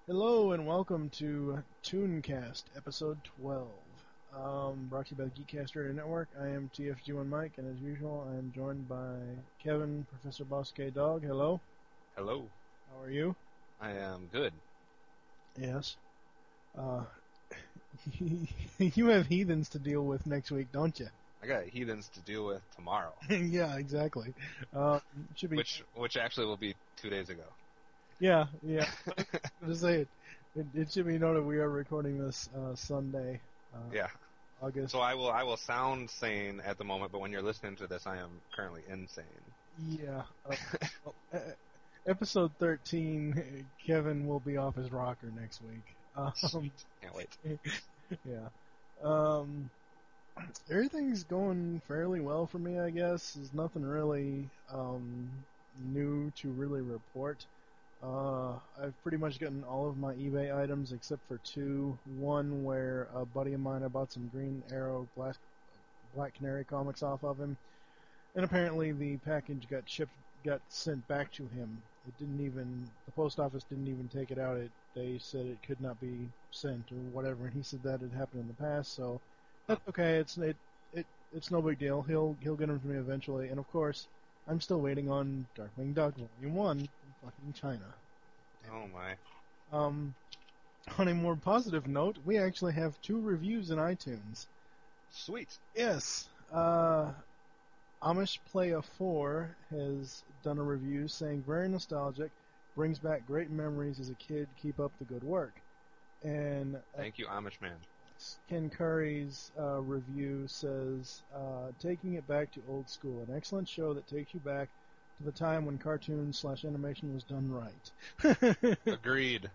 Hello and welcome to Tooncast, episode 12. Brought to you by the Geekcast Radio Network. I am TFG1 Mike, and as usual, I am joined by Kevin, Professor Boss K Dog. Hello. Hello. How are you? I am good. Yes. You have heathens to deal with next week, don't you? I got heathens to deal with tomorrow. Yeah, exactly. Should be Which actually will be 2 days ago. Yeah. To say it should be noted we are recording this Sunday. Yeah. August. So I will sound sane at the moment, but when you're listening to this, I am currently insane. Yeah. Episode 13, Kevin will be off his rocker next week. Can't wait. Yeah. Everything's going fairly well for me, I guess. There's nothing really new to really report. I've pretty much gotten all of my eBay items except for two. One where a buddy of mine, I bought some Green Arrow Black Canary comics off of him, and apparently the package got sent back to him. The post office didn't even take it out. They said it could not be sent or whatever, and he said that had happened in the past, so that's okay. It's no big deal. He'll get them to me eventually, and of course, I'm still waiting on Darkwing Duck Volume 1 from fucking China. Oh my. On a more positive note, we actually have 2 reviews in iTunes. Sweet. Yes. Amish Playa 4 has done a review saying, very nostalgic, brings back great memories as a kid, keep up the good work. And Thank you, Amish man. Ken Curry's review says, taking it back to old school, an excellent show that takes you back to the time when cartoon/animation was done right. Agreed.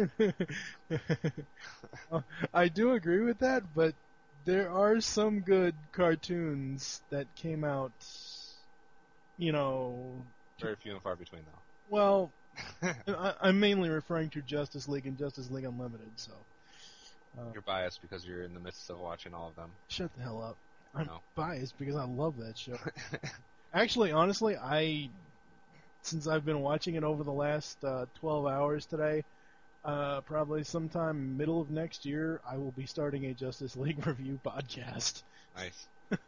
I do agree with that, but there are some good cartoons that came out, Very few and far between, though. Well, I'm mainly referring to Justice League and Justice League Unlimited, so... You're biased because you're in the midst of watching all of them. Shut the hell up. I'm No. biased because I love that show. Actually, honestly, since I've been watching it over the last 12 hours today, probably sometime middle of next year, I will be starting a Justice League review podcast. Nice.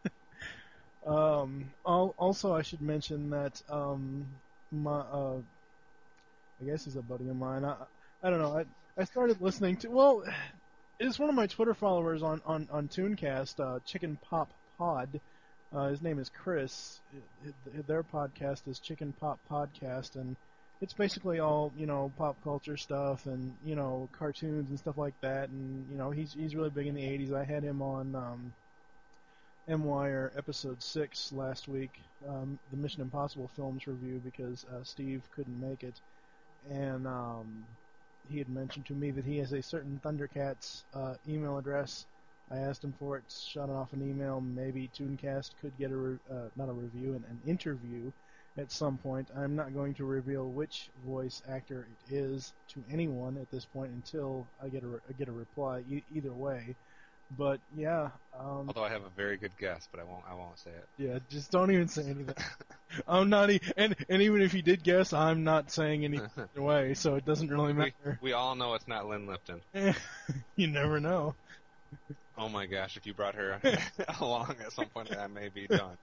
Also, I should mention that I guess he's a buddy of mine. I don't know. I started listening to. Well, it's one of my Twitter followers on Tooncast, Chicken Pop Pod. His name is Chris. Their podcast is Chicken Pop Podcast, and it's basically all pop culture stuff and cartoons and stuff like that. And he's really big in the '80s. I had him on M-Wire episode 6 last week, the Mission Impossible films review, because Steve couldn't make it, and he had mentioned to me that he has a certain Thundercats email address. I asked him for it, shot it off an email. Maybe Tooncast could get not a review, an interview at some point. I'm not going to reveal which voice actor it is to anyone at this point until I get a reply. Either way, but yeah. Although I have a very good guess, but I won't say it. Yeah, just don't even say anything. I'm not, and even if you did guess, I'm not saying anything either way, so it doesn't really matter. We all know it's not Lynn Lipton. You never know. Oh my gosh, if you brought her along at some point, I may be done.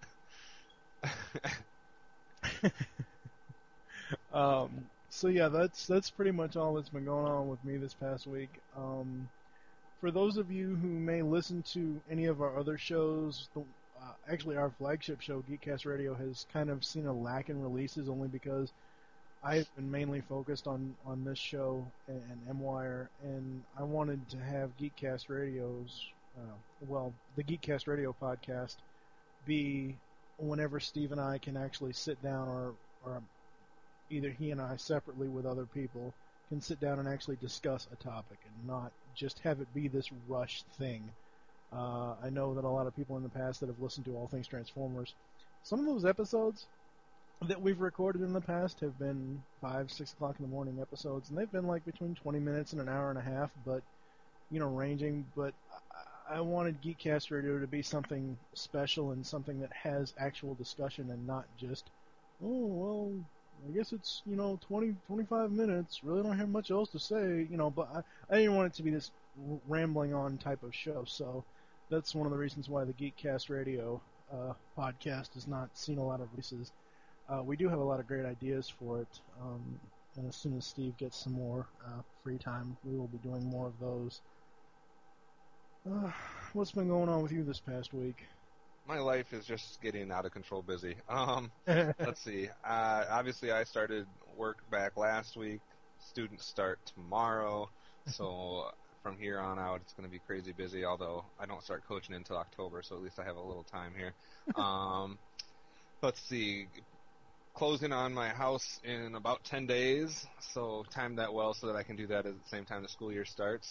So yeah, that's pretty much all that's been going on with me this past week. For those of you who may listen to any of our other shows, actually our flagship show, Geekcast Radio, has kind of seen a lack in releases only because I've been mainly focused on this show and M-Wire, and I wanted to have Geekcast Radio's, the Geekcast Radio podcast be whenever Steve and I can actually sit down, or either he and I separately with other people can sit down and actually discuss a topic and not just have it be this rushed thing. I know that a lot of people in the past that have listened to All Things Transformers, some of those episodes that we've recorded in the past have been 5, 6 o'clock in the morning episodes, and they've been like between 20 minutes and an hour and a half, but, ranging. But I wanted Geekcast Radio to be something special and something that has actual discussion and not just, I guess it's, 20, 25 minutes. Really don't have much else to say, but I didn't want it to be this rambling on type of show. So that's one of the reasons why the Geekcast Radio podcast has not seen a lot of releases. We do have a lot of great ideas for it. And as soon as Steve gets some more free time, we will be doing more of those. What's been going on with you this past week? My life is just getting out of control busy. Let's see. Obviously, I started work back last week. Students start tomorrow. So from here on out, it's going to be crazy busy, although I don't start coaching until October, so at least I have a little time here. Let's see. Closing on my house in about 10 days, so time that well so that I can do that at the same time the school year starts.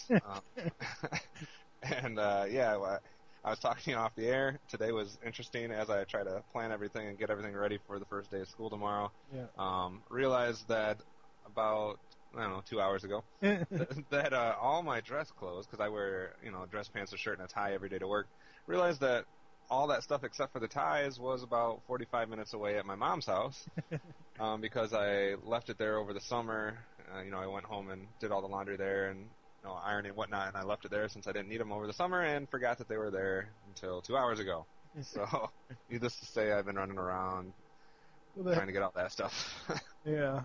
And I was talking to you off the air. Today was interesting as I try to plan everything and get everything ready for the first day of school tomorrow. Yeah. Realized that about, 2 hours ago, that all my dress clothes, because I wear, dress pants, a shirt, and a tie every day to work, realized that all that stuff except for the ties was about 45 minutes away at my mom's house because I left it there over the summer. I went home and did all the laundry there and ironing and whatnot, and I left it there since I didn't need them over the summer and forgot that they were there until 2 hours ago. So, needless to say, I've been running around trying to get all that stuff. Yeah.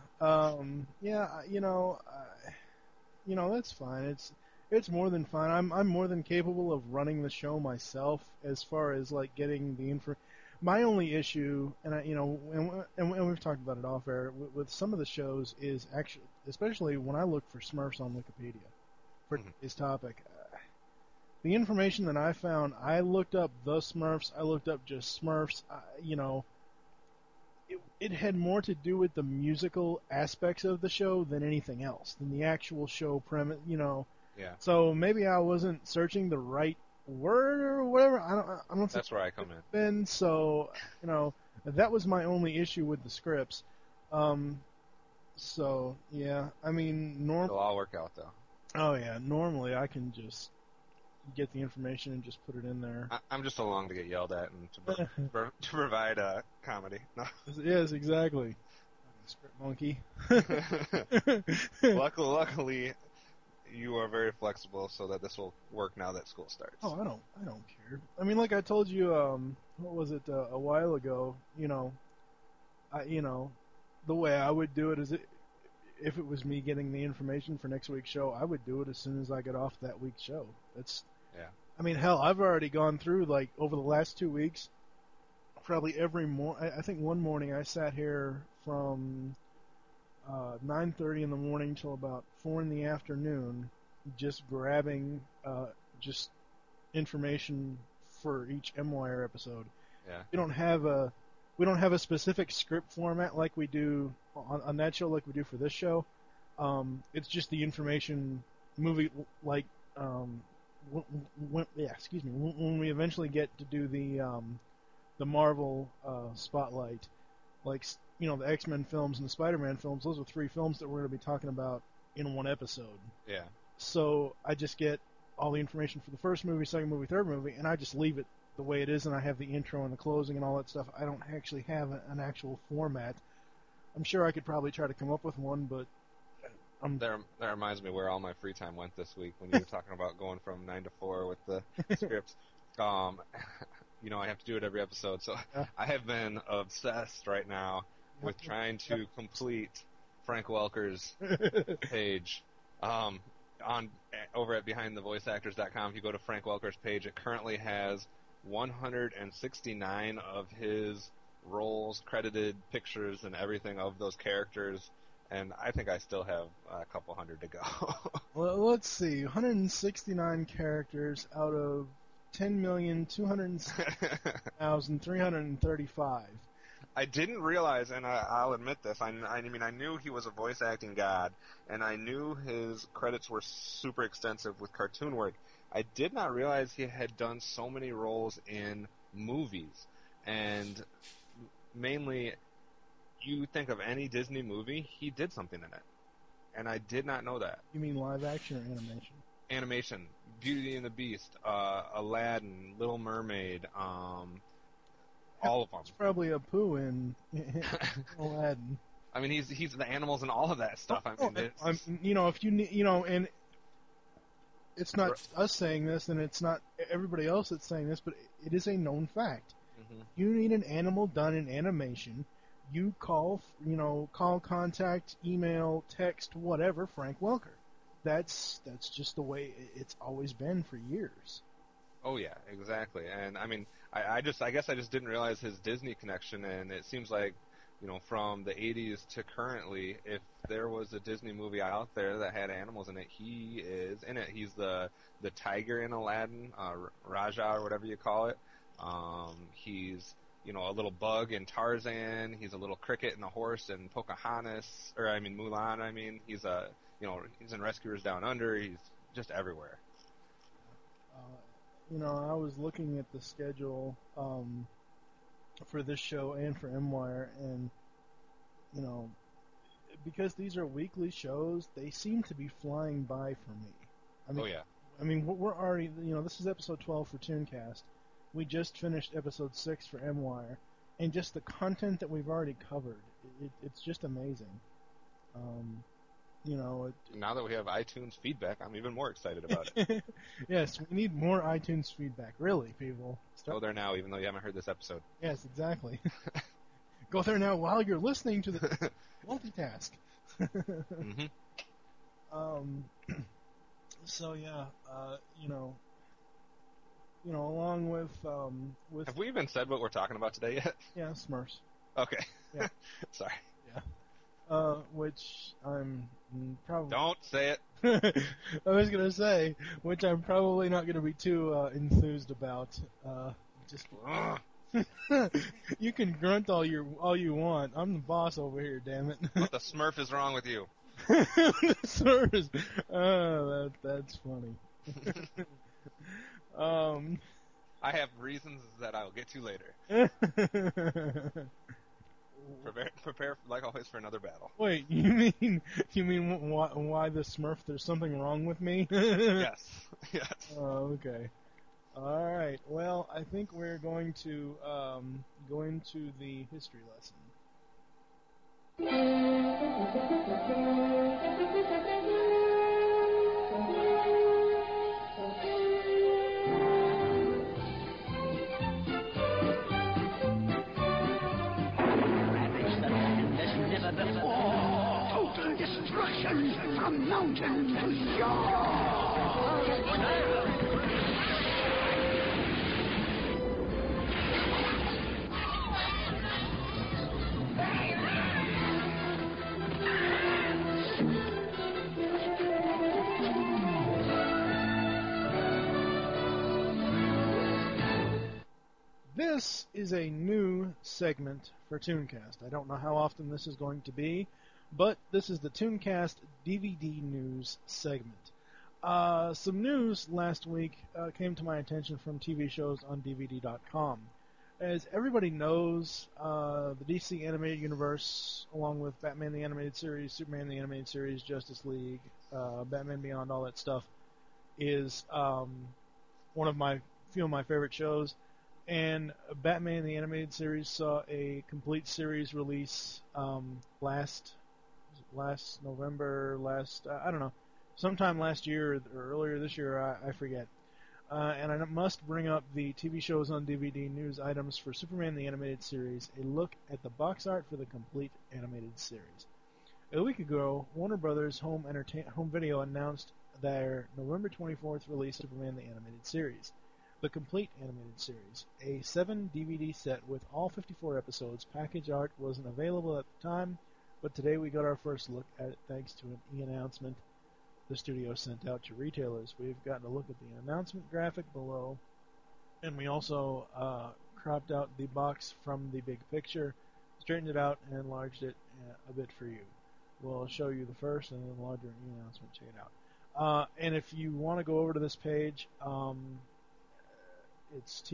That's fine. It's more than fine. I'm more than capable of running the show myself as far as like getting the info. My only issue, and and we've talked about it off air with some of the shows is actually, especially when I look for Smurfs on Wikipedia for today's topic, the information that I found, I looked up the Smurfs, I looked up just Smurfs, it had more to do with the musical aspects of the show than anything else, than the actual show premise, Yeah. So maybe I wasn't searching the right word or whatever. I don't. That's where I come in. Then so that was my only issue with the scripts. So yeah, I mean It'll all work out though. Oh yeah, normally I can just get the information and just put it in there. I'm just along to get yelled at and to provide comedy. No. Yes, exactly. Script monkey. Luckily, you are very flexible, so that this will work now that school starts. Oh, I don't care. I mean, like I told you, what was it a while ago? The way I would do it is, if it was me getting the information for next week's show, I would do it as soon as I get off that week's show. Yeah. I mean, hell, I've already gone through, like, over the last 2 weeks, probably every morning. I think one morning I sat here from 9:30 in the morning till about 4 in the afternoon, just grabbing just information for each M-Wire episode. Yeah. We don't have a specific script format like we do on that show, like we do for this show. It's just the information movie, like when we eventually get to do the Marvel spotlight, like the X-Men films and the Spider-Man films, those are 3 films that we're going to be talking about in one episode. Yeah. So I just get all the information for the first movie, second movie, third movie, and I just leave it the way it is, and I have the intro and the closing and all that stuff. I don't actually have an actual format. I'm sure I could probably try to come up with one, but that reminds me where all my free time went this week when you were talking about going from 9 to 4 with the scripts. I have to do it every episode, so I have been obsessed right now with trying to complete Frank Welker's page. Over at BehindTheVoiceActors.com, if you go to Frank Welker's page, it currently has 169 of his roles, credited pictures, and everything of those characters, and I think I still have a couple hundred to go. Well, let's see, 169 characters out of 10,260,335. I didn't realize, and I'll admit this, I mean, I knew he was a voice acting god, and I knew his credits were super extensive with cartoon work. I did not realize he had done so many roles in movies, and mainly, you think of any Disney movie, he did something in it, and I did not know that. You mean live action or animation? Animation, Beauty and the Beast, Aladdin, Little Mermaid, all of them. It's probably a poo in Aladdin. I mean, he's the animals and all of that stuff. I mean, it's... if you and it's not us saying this, and it's not everybody else that's saying this, but it is a known fact. Mm-hmm. You need an animal done in animation. You call, contact, email, text, whatever, Frank Welker. That's just the way it's always been for years. Oh yeah, exactly. And I mean, I guess I just didn't realize his Disney connection, and it seems like, from the 80s to currently, if there was a Disney movie out there that had animals in it, he is in it. He's the tiger in Aladdin, Raja or whatever you call it. He's a little bug in Tarzan. He's a little cricket and a horse in Pocahontas, Mulan. He's he's in Rescuers Down Under. He's just everywhere. I was looking at the schedule for this show and for MWire, and because these are weekly shows, they seem to be flying by for me. Oh yeah. I mean, we're already, this is episode 12 for Tooncast. We just finished episode 6 for MWire, and just the content that we've already covered, it's just amazing. Now that we have iTunes feedback, I'm even more excited about it. Yes, we need more iTunes feedback. Really, people. Go there now, even though you haven't heard this episode. Yes, exactly. Go there now while you're listening to the multitask. Mm-hmm. So yeah, along with Have we even said what we're talking about today yet? Yeah, Smurfs. Okay. Yeah. Sorry. Yeah. Which I'm probably... Don't say it. I was gonna say, which I'm probably not gonna be too enthused about. Just you can grunt all you want. I'm the boss over here, damn it. What the Smurf is wrong with you? The Smurfs. Oh, that's funny. I have reasons that I'll get to later. Prepare, like always, for another battle. Wait, you mean why the Smurf? There's something wrong with me? Yes. Oh, okay. All right. Well, I think we're going to go into the history lesson. Total destruction from mountain to shore. This is a new segment for Tooncast. I don't know how often this is going to be, but this is the Tooncast DVD news segment. Some news last week came to my attention from TV shows on DVD.com. As everybody knows, the DC Animated Universe, along with Batman the Animated Series, Superman the Animated Series, Justice League, Batman Beyond, all that stuff, is one of my few of my favorite shows. And Batman the Animated Series saw a complete series release last November, I don't know, sometime last year or earlier this year, I forget. And I must bring up the TV shows on DVD news items for Superman the Animated Series, a look at the box art for the complete animated series. A week ago, Warner Brothers Home Video announced their November 24th release of Superman the Animated Series. The complete animated series, a 7 DVD set with all 54 episodes. Package art wasn't available at the time, but today we got our first look at it thanks to an e-announcement the studio sent out to retailers. We've gotten a look at the announcement graphic below, and we also cropped out the box from the big picture, straightened it out, and enlarged it a bit for you. We'll show you the first and then larger e-announcement. Check it out. And if you want to go over to this page, it's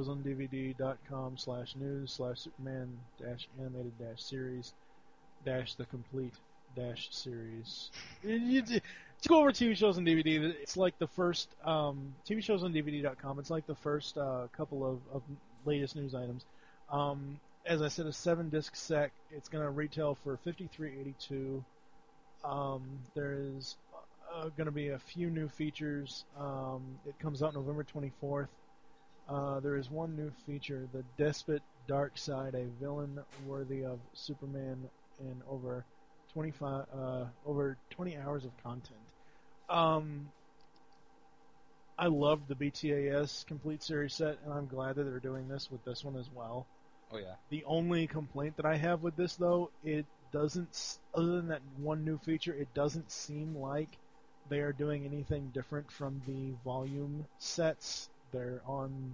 tvshowsondvd.com/news/Superman-animated-series-the complete-series. Just go over TV shows on DVD. It's like the first TV shows on DVD.com. It's like the first couple of latest news items. as I said, a 7-disc set. It's going to retail for $53.82. There is going to be a few new features. It comes out November 24th. There is one new feature, the Despot Darkseid, a villain worthy of Superman in over 20 hours of content. I loved the BTAS Complete Series set, and I'm glad that they're doing this with this one as well. Oh, yeah. The only complaint that I have with this, though, it doesn't, other than that one new feature, it doesn't seem like they are doing anything different from the volume sets. They're on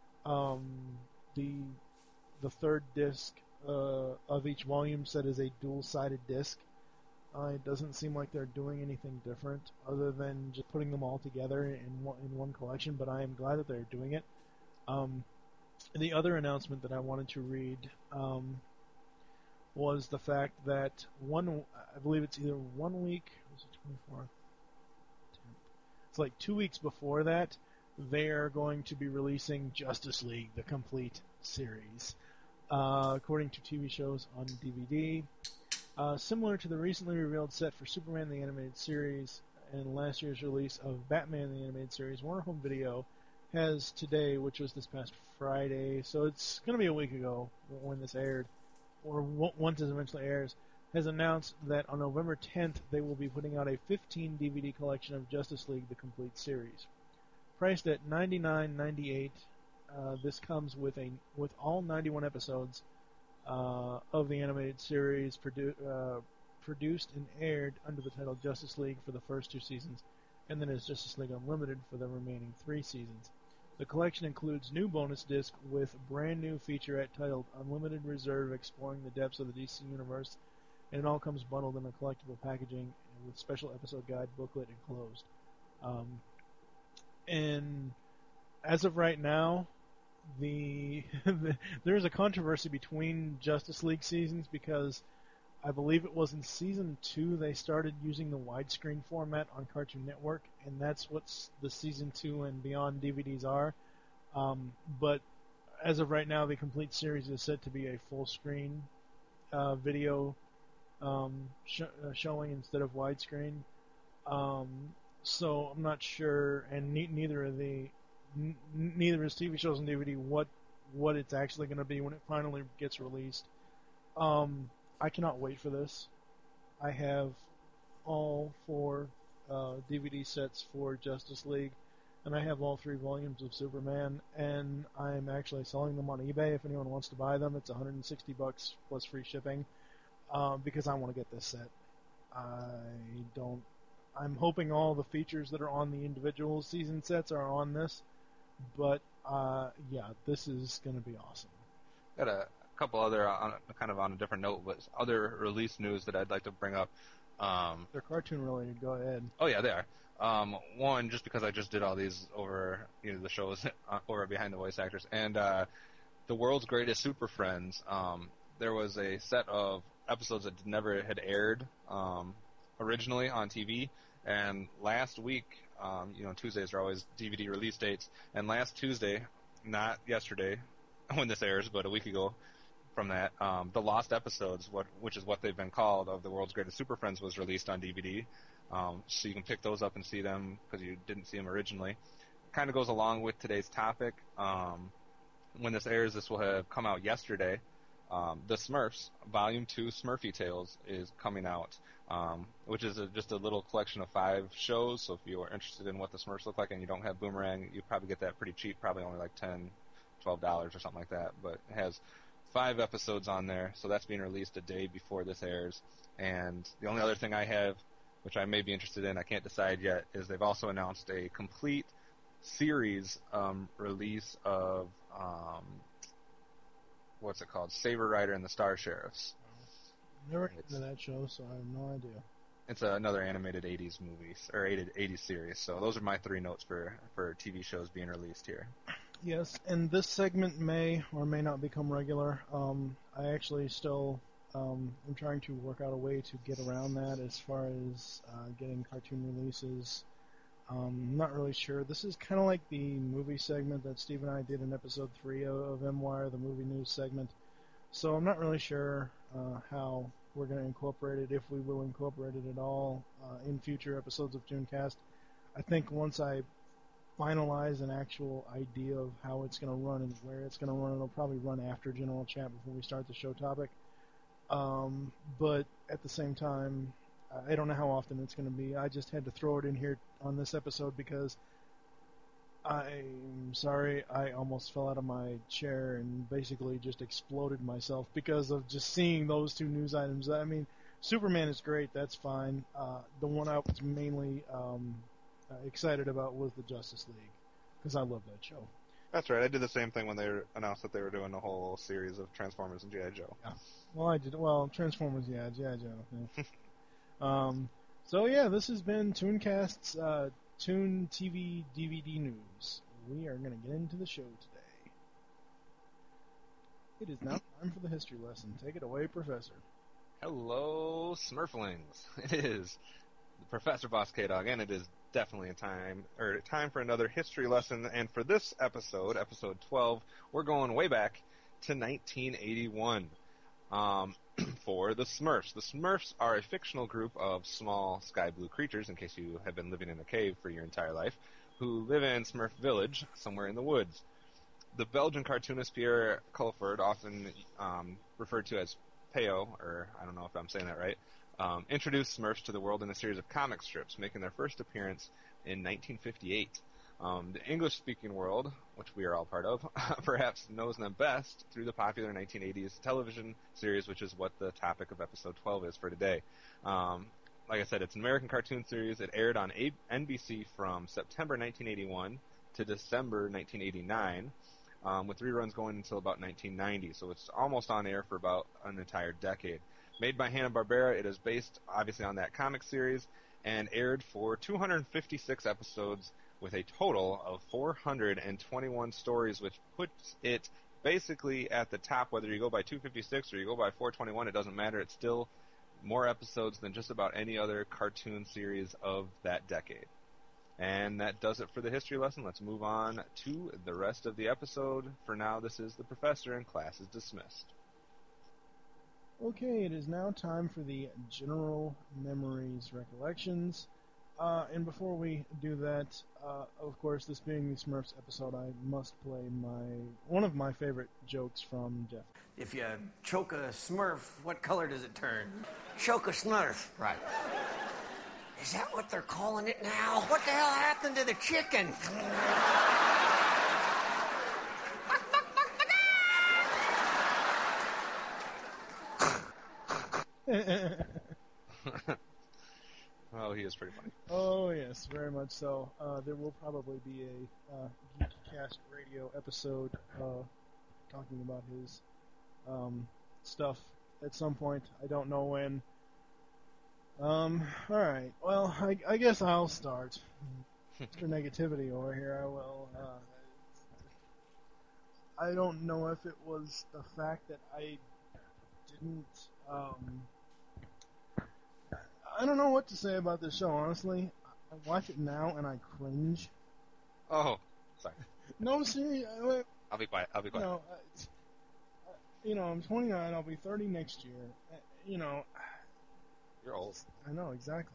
the third disc of each volume set is a dual-sided disc. It doesn't seem like they're doing anything different other than just putting them all together in one collection, but I am glad that they're doing it. The other announcement that I wanted to read was the fact that I believe it's either 1 week, was it 24th? It's like 2 weeks before that, they are going to be releasing Justice League, the complete series, according to TV shows on DVD. Similar to the recently revealed set for Superman the Animated Series and last year's release of Batman the Animated Series, Warner Home Video has today, which was this past Friday, so it's going to be a week ago when this aired, or once it eventually airs, has announced that on November 10th they will be putting out a 15 DVD collection of Justice League the Complete Series. Priced at $99.98, this comes with all 91 episodes of the animated series produced and aired under the title Justice League for the first 2 seasons, and then as Justice League Unlimited for the remaining 3 seasons. The collection includes new bonus disc with brand new featurette titled Unlimited Reserve, exploring the depths of the DC Universe, and it all comes bundled in a collectible packaging with special episode guide, booklet, enclosed. And as of right now, there's a controversy between Justice League seasons because I believe it was in season 2 they started using the widescreen format on Cartoon Network, and that's what the season 2 and beyond DVDs are. But as of right now, the complete series is set to be a full screen video showing instead of widescreen. So I'm not sure, and neither is TV shows and DVD what it's actually going to be when it finally gets released. I cannot wait for this. I have all 4 DVD sets for Justice League, and I have all 3 volumes of Superman, and I'm actually selling them on eBay if anyone wants to buy them. It's $160 plus free shipping, because I want to get this set. I'm hoping all the features that are on the individual season sets are on this, but yeah, this is going to be awesome. Got a couple other, kind of on a different note, but other release news that I'd like to bring up. They're cartoon related. Go ahead. Oh yeah, they are. One, just because I just did all these over the shows over Behind the Voice Actors, and the World's Greatest Super Friends. There was a set of episodes that never had aired originally on TV, and last week, Tuesdays are always DVD release dates, and last Tuesday, not yesterday when this airs, but a week ago from that, the Lost Episodes, which is what they've been called, of the World's Greatest Super Friends, was released on DVD. So you can pick those up and see them because you didn't see them originally. Kind of goes along with today's topic. When this airs, this will have come out yesterday. The Smurfs, Volume 2 Smurfy Tales is coming out, which is just a little collection of 5 shows. So if you are interested in what the Smurfs look like and you don't have Boomerang, you probably get that pretty cheap, probably only like $10, $12 or something like that. But it has 5 episodes on there, so that's being released a day before this airs. And the only other thing I have, which I may be interested in, I can't decide yet, is they've also announced a complete series release of what's it called? Saber Rider and the Star Sheriffs. Never heard of that show, so I have no idea. It's another animated 80s movie, or 80s series. So those are my 3 notes for TV shows being released here. Yes, and this segment may or may not become regular. I actually still am trying to work out a way to get around that as far as getting cartoon releases. I'm not really sure. This is kind of like the movie segment that Steve and I did in episode 3 of M-Wire, the movie news segment. So I'm not really sure how we're going to incorporate it, if we will incorporate it at all in future episodes of Tooncast. I think once I finalize an actual idea of how it's going to run and where it's going to run, it'll probably run after General Chat before we start the show topic. But at the same time, I don't know how often it's going to be. I just had to throw it in here on this episode because I'm sorry, I almost fell out of my chair and basically just exploded myself because of just seeing those two news items. I mean, Superman is great, that's fine. The one I was mainly excited about was the Justice League because I love that show. That's right. I did the same thing when they announced that they were doing a whole series of Transformers and G.I. Joe. Yeah. Well, Transformers, yeah, G.I. Joe. Yeah. So yeah, this has been Tooncast's Toon TV DVD news. We are going to get into the show today. It is now time for the history lesson. Take it away, Professor. Hello, Smurflings. It is Professor Boss K-Dog, and it is definitely time for another history lesson. And for this episode, episode 12, we're going way back to 1981 for the Smurfs. The Smurfs are a fictional group of small sky blue creatures, in case you have been living in a cave for your entire life, who live in Smurf Village, somewhere in the woods. The Belgian cartoonist Pierre Culford, often referred to as Peo, or I don't know if I'm saying that right, introduced Smurfs to the world in a series of comic strips, making their first appearance in 1958. The English-speaking world, which we are all part of, perhaps knows them best through the popular 1980s television series, which is what the topic of episode 12 is for today. Like I said, it's an American cartoon series. It aired on NBC from September 1981 to December 1989, with reruns going until about 1990, so it's almost on air for about an entire decade. Made by Hanna-Barbera, it is based, obviously, on that comic series, and aired for 256 episodes with a total of 421 stories, which puts it basically at the top. Whether you go by 256 or you go by 421, it doesn't matter. It's still more episodes than just about any other cartoon series of that decade. And that does it for the history lesson. Let's move on to the rest of the episode. For now, this is the Professor, and class is dismissed. Okay, it is now time for the General Memories Recollections. And before we do that, of course, this being the Smurfs episode, I must play one of my favorite jokes from Jeff. If you choke a Smurf, what color does it turn? Choke a Smurf. Right. Is that what they're calling it now? What the hell happened to the chicken? Oh, he is pretty funny. Oh, yes, very much so. There will probably be a Geekcast radio episode talking about his stuff at some point. I don't know when. Alright, well, I guess I'll start. Mr. Negativity over here, I will. I don't know if it was the fact that I didn't, I don't know what to say about this show, honestly. I watch it now and I cringe. Oh, sorry. No, seriously. I'll be quiet. I'm 29, I'll be 30 next year. You're old. I know, exactly.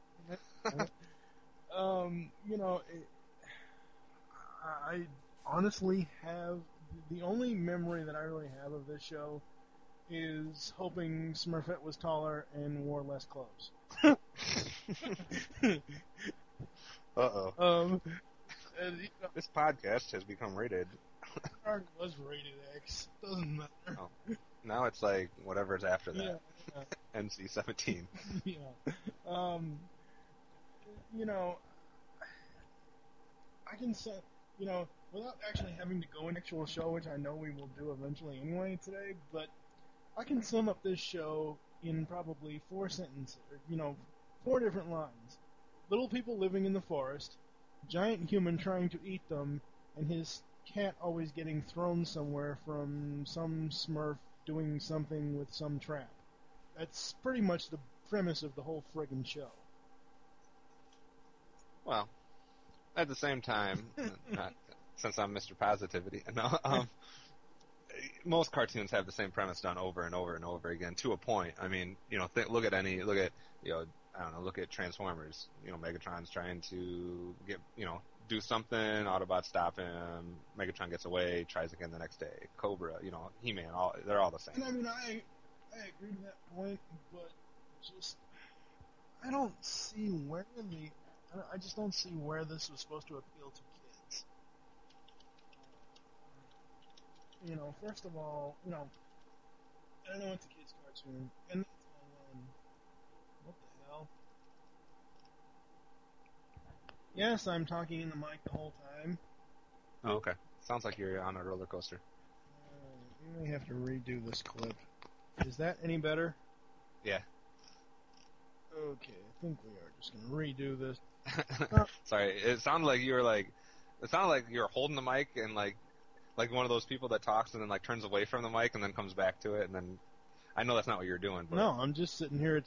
I honestly have, the only memory that I really have of this show is hoping Smurfette was taller and wore less clothes. Uh-oh. This podcast has become rated. It already was rated X. Doesn't matter. Oh. Now it's like whatever's after that. Yeah. NC-17. Yeah. I can say, without actually having to go into actual show, which I know we will do eventually anyway today, but I can sum up this show in probably 4 sentences, 4 different lines. Little people living in the forest, giant human trying to eat them, and his cat always getting thrown somewhere from some Smurf doing something with some trap. That's pretty much the premise of the whole friggin' show. Well, at the same time, not, since I'm Mr. Positivity, no, most cartoons have the same premise done over and over and over again to a point. I mean, look at look at Transformers. Megatron's trying to do something, Autobots stop him, Megatron gets away, tries again the next day. Cobra, He-Man, they're all the same. And I mean, I agree to that point, but just I don't see where I just don't see where this was supposed to appeal to kids. First of all, I know it's a kid's cartoon, and what the hell? Yes, I'm talking in the mic the whole time. Oh, okay. Sounds like you're on a roller coaster. You may have to redo this clip. Is that any better? Yeah. Okay, I think we are just going to redo this. Sorry, it sounded like you were holding the mic and like one of those people that talks and then like turns away from the mic and then comes back to it, and then I know that's not what you're doing. But... No, I'm just sitting here.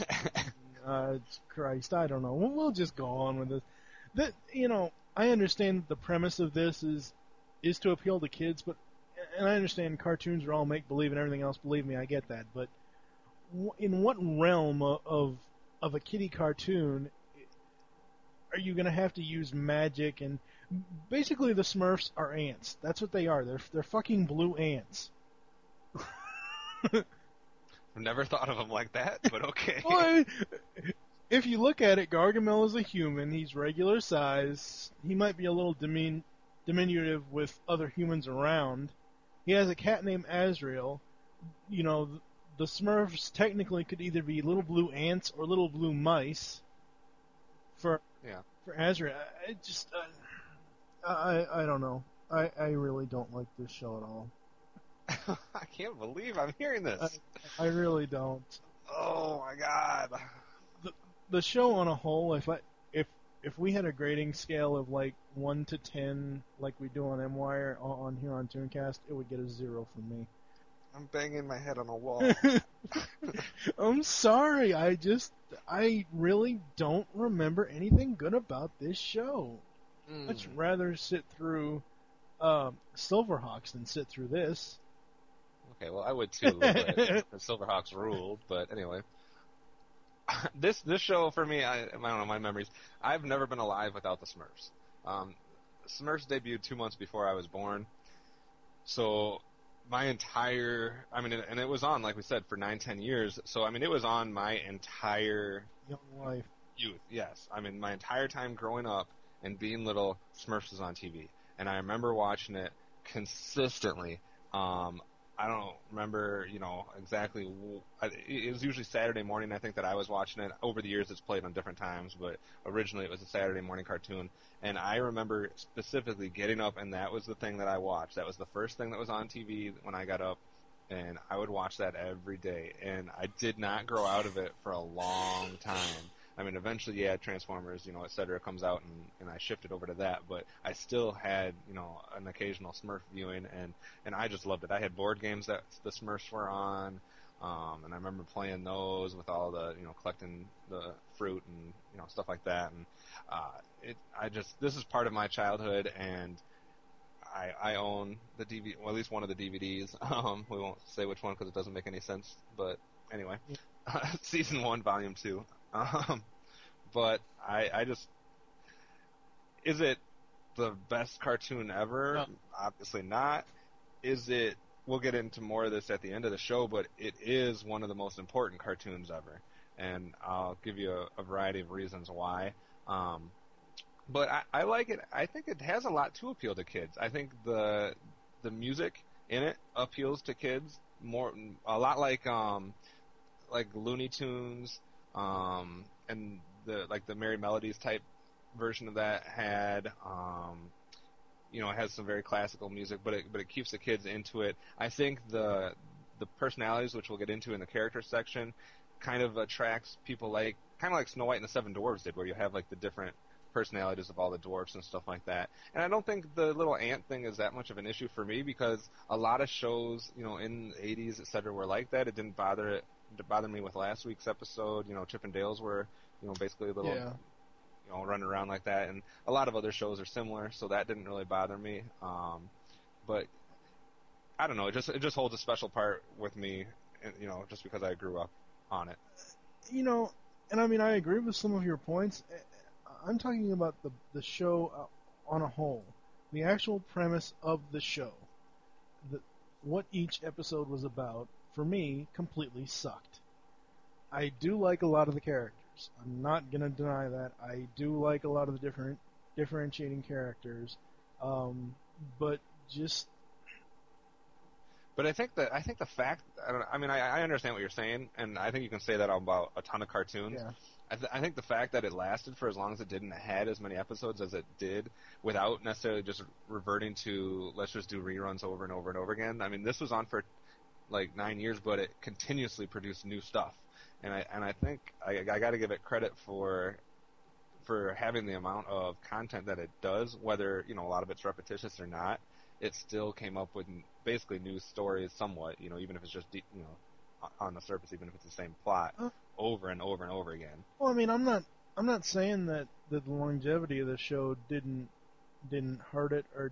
Christ, I don't know. We'll just go on with this. I understand the premise of this is to appeal to kids, and I understand cartoons are all make believe and everything else. Believe me, I get that. But in what realm of a kiddie cartoon are you going to have to use magic? And basically, the Smurfs are ants. That's what they are. They're fucking blue ants. I've never thought of them like that, but okay. Well, if you look at it, Gargamel is a human. He's regular size. He might be a little diminutive with other humans around. He has a cat named Azrael. The Smurfs technically could either be little blue ants or little blue mice. For Azrael, I don't know. I really don't like this show at all. I can't believe I'm hearing this. I really don't. Oh my god. The show on a whole, if we had a grading scale of like 1 to 10, like we do on MWire on here on Tooncast, it would get a 0 from me. I'm banging my head on a wall. I'm sorry. I really don't remember anything good about this show. Much rather sit through Silverhawks than sit through this. Okay, well, I would too, but the Silverhawks ruled. But anyway, this show for me, I don't know, my memories. I've never been alive without the Smurfs. Smurfs debuted 2 months before I was born, so my entire, and it was on, like we said, for 9-10 years. So it was on my entire young life, youth. Yes, my entire time growing up and being little, Smurfs was on TV, and I remember watching it consistently. I don't remember, exactly. It was usually Saturday morning, I think, that I was watching it. Over the years, it's played on different times, but originally it was a Saturday morning cartoon. And I remember specifically getting up, and that was the thing that I watched. That was the first thing that was on TV when I got up, and I would watch that every day. And I did not grow out of it for a long time. Eventually, Transformers, et cetera, comes out, and I shifted over to that. But I still had, an occasional Smurf viewing, and I just loved it. I had board games that the Smurfs were on, and I remember playing those with all the, collecting the fruit and, stuff like that. And this is part of my childhood, and I own the DVD, well, at least one of the DVDs. We won't say which one because it doesn't make any sense, but anyway, season 1, volume 2. But I just, is it the best cartoon ever? No. Obviously not. Is it, we'll get into more of this at the end of the show, but it is one of the most important cartoons ever. And I'll give you a variety of reasons why. But I like it. I think it has a lot to appeal to kids. I think the music in it appeals to kids a lot like Looney Tunes, and the Merry Melodies type version of that had, it has some very classical music, but it keeps the kids into it. I think the personalities, which we'll get into in the character section, kind of attracts people kind of like Snow White and the Seven Dwarfs did, where you have the different personalities of all the dwarfs and stuff like that. And I don't think the little ant thing is that much of an issue for me, because a lot of shows, in the 80s, etc., were like that. It didn't bother me with last week's episode. Chip and Dale's were, basically a little, running around like that. And a lot of other shows are similar, so that didn't really bother me. But I don't know. It just holds a special part with me, you know, just because I grew up on it. You know, and I mean, I agree with some of your points. I'm talking about the show on a whole, the actual premise of the show, what each episode was about. For me, completely sucked. I do like a lot of the characters. I'm not gonna deny that. I do like a lot of the differentiating characters, but just. But I think the fact I understand what you're saying, and I think you can say that about a ton of cartoons. Yeah. I think the fact that it lasted for as long as it did and it had as many episodes as it did, without necessarily just reverting to let's just do reruns over and over and over again. I mean, this was on for like 9 years, but it continuously produced new stuff, and I think I got to give it credit for having the amount of content that it does, whether you know a lot of it's repetitious or not. It still came up with basically new stories, somewhat, you know, even if it's just you know on the surface, even if it's the same plot over and over and over again. Well, I mean, I'm not saying that the longevity of the show didn't hurt it, or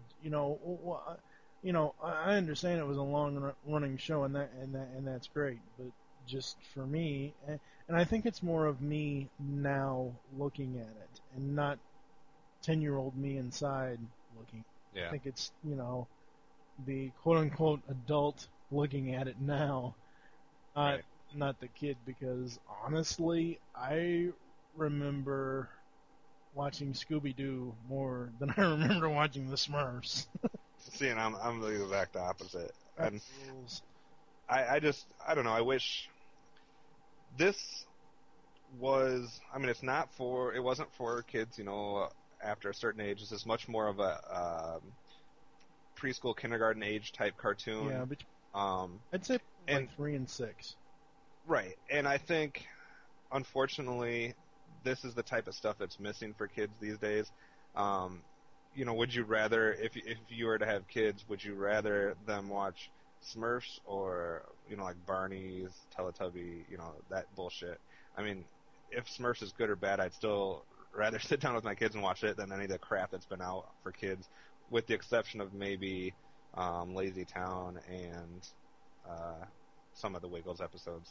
I understand it was a long running show, and that's great, but just for me, and I think it's more of me now looking at it, and not 10-year-old me inside looking. Yeah. I think it's, you know, the quote-unquote adult looking at it now, Right. not the kid, because honestly, I remember watching Scooby-Doo more than I remember watching the Smurfs. See, and I'm the exact opposite. And I don't know, I wish this was, I mean, it wasn't for kids, you know, after a certain age. This is much more of a preschool, kindergarten age type cartoon. Yeah, but I'd say like 3 and 6. Right, and I think, unfortunately, this is the type of stuff that's missing for kids these days. You know, would you rather, if you were to have kids, would you rather them watch Smurfs or, you know, like Barney's, Teletubby, you know, that bullshit? I mean, if Smurfs is good or bad, I'd still rather sit down with my kids and watch it than any of the crap that's been out for kids, with the exception of maybe Lazy Town and some of the Wiggles episodes.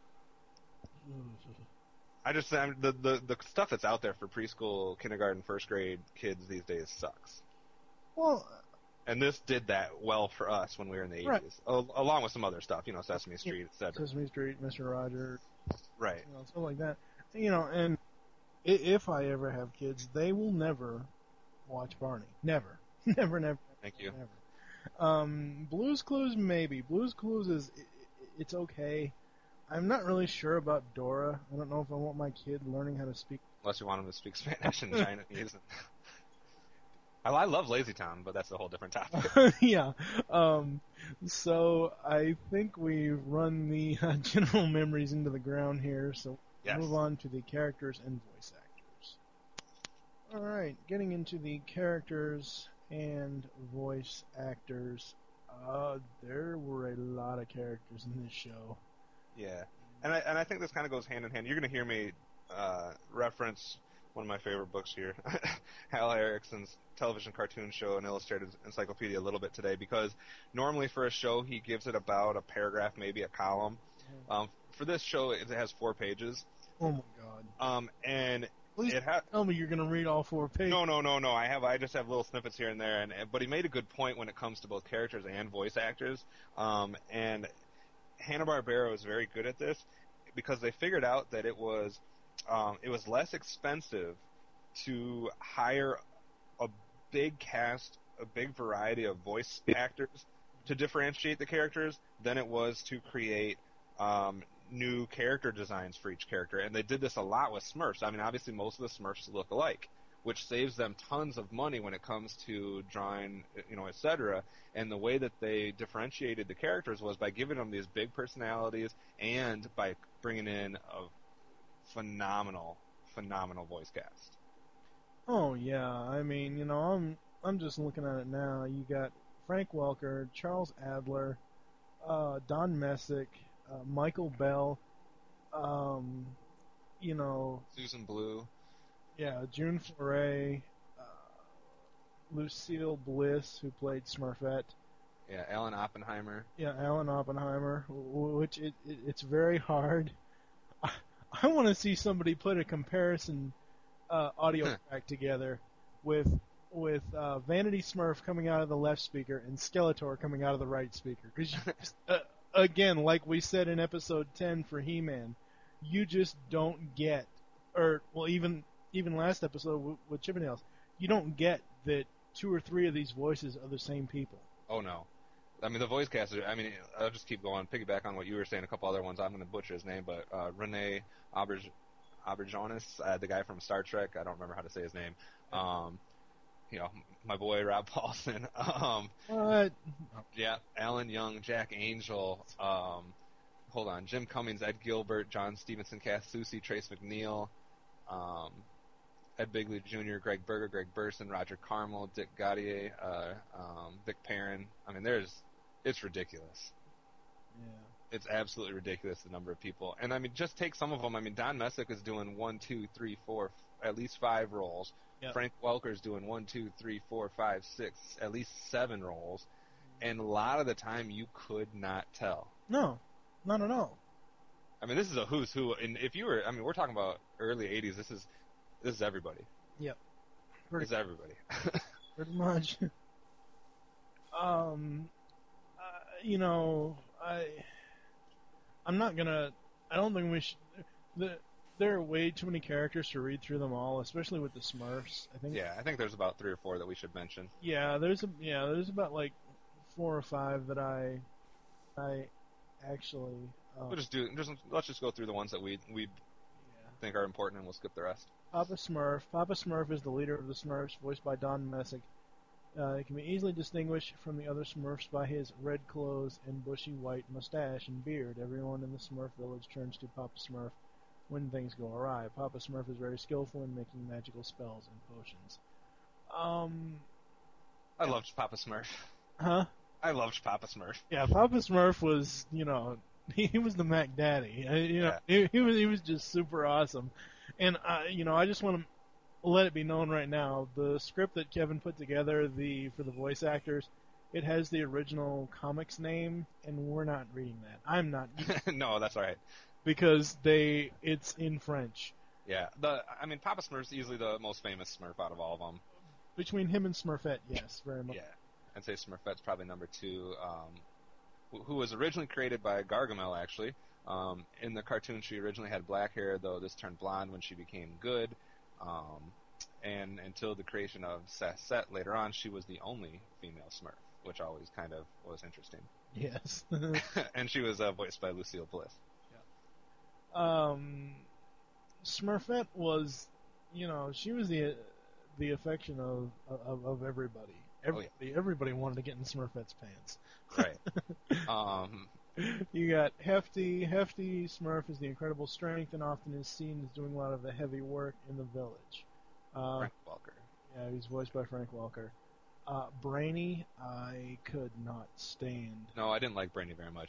The stuff that's out there for preschool, kindergarten, first grade kids these days sucks. Well, and this did that well for us when we were in the 80s, right. Along with some other stuff, you know, Sesame Street, etc. Sesame Street, Mr. Rogers, right? You know, stuff like that. You know, and if I ever have kids, they will never watch Barney. Never, never. Thank you. Never. Blue's Clues, maybe. Blue's Clues it's okay. I'm not really sure about Dora. I don't know if I want my kid learning how to speak. Unless you want him to speak Spanish and Chinese. I love Lazy Town, but that's a whole different topic. Yeah. So I think we've run the general memories into the ground here, so yes. Move on to the characters and voice actors. Alright, getting into the characters and voice actors. There were a lot of characters in this show. Yeah, and I think this kind of goes hand in hand. You're going to hear me reference one of my favorite books here, Hal Erickson's television cartoon show and illustrated encyclopedia a little bit today, because normally for a show he gives it about a paragraph, maybe a column. For this show, it has 4 pages. Oh my god! And please tell me you're going to read all 4 pages. No. I just have little snippets here and there. But he made a good point when it comes to both characters and voice actors. And Hanna-Barbera was very good at this because they figured out that it was less expensive to hire a big cast, a big variety of voice actors to differentiate the characters than it was to create new character designs for each character. And they did this a lot with Smurfs. I mean, obviously most of the Smurfs look alike, which saves them tons of money when it comes to drawing, you know, etc. And the way that they differentiated the characters was by giving them these big personalities and by bringing in a phenomenal voice cast. Oh yeah, I mean, you know, I'm just looking at it now. You got Frank Welker, Charles Adler, Don Messick, Michael Bell, you know, Susan Blue. Yeah, June Foray, Lucille Bliss, who played Smurfette, Yeah, Alan Oppenheimer. Yeah, Alan Oppenheimer, which it's very hard. I want to see somebody put a comparison audio track together with Vanity Smurf coming out of the left speaker and Skeletor coming out of the right speaker. Because again, like we said in episode 10 for He-Man, you just don't get, even last episode with Chippendales, you don't get that 2 or 3 of these voices are the same people. Oh no. I mean, the voice casters, I'll just keep going, piggyback on what you were saying, a couple other ones. I'm going to butcher his name, but Rene Auberjonois, the guy from Star Trek, I don't remember how to say his name. My boy Rob Paulson. What? Yeah, Alan Young, Jack Angel, Jim Cummings, Ed Gilbert, John Stevenson, Cass Soucy, Trace McNeil, Ed Bigley Jr., Greg Berger, Greg Burson, Roger Carmel, Dick Gaudier, Vic Perrin. It's ridiculous. Yeah. It's absolutely ridiculous, the number of people. And, just take some of them. Don Messick is doing 1, 2, 3, 4, at least 5 roles. Yep. Frank Welker's doing 1, 2, 3, 4, 5, 6, at least 7 roles. And a lot of the time, you could not tell. No, not at all. This is a who's who. And if you were, we're talking about early 80s. This is everybody. Yep. This is everybody. Pretty much. I'm not gonna. I don't think we should. There are way too many characters to read through them all, especially with the Smurfs. I think there's about 3 or 4 that we should mention. Yeah, there's about like 4 or 5 that I actually. Let's just go through the ones that we think are important, and we'll skip the rest. Papa Smurf. Papa Smurf is the leader of the Smurfs, voiced by Don Messick. He can be easily distinguished from the other Smurfs by his red clothes and bushy white mustache and beard. Everyone in the Smurf village turns to Papa Smurf when things go awry. Papa Smurf is very skillful in making magical spells and potions. I loved Papa Smurf. Huh? I loved Papa Smurf. Yeah, Papa Smurf was, he was the Mac Daddy. He was just super awesome. And, I just want to let it be known right now, the script that Kevin put together for the voice actors, it has the original comics name, and we're not reading that. I'm not. No, that's all right. Because it's in French. Yeah. Papa Smurf's easily the most famous Smurf out of all of them. Between him and Smurfette, yes, very much. Yeah. I'd say Smurfette's probably number 2, who was originally created by Gargamel, actually. In the cartoon, she originally had black hair, though this turned blonde when she became good. And until the creation of Sassette later on, she was the only female Smurf, which always kind of was interesting. Yes. And she was voiced by Lucille Bliss. Yeah. Smurfette was, she was the affection of everybody. Everybody wanted to get in Smurfette's pants. Right. You got Hefty. Hefty Smurf is the incredible strength and often is seen as doing a lot of the heavy work in the village. Frank Welker. Yeah, he's voiced by Frank Welker. Brainy, I could not stand. No, I didn't like Brainy very much.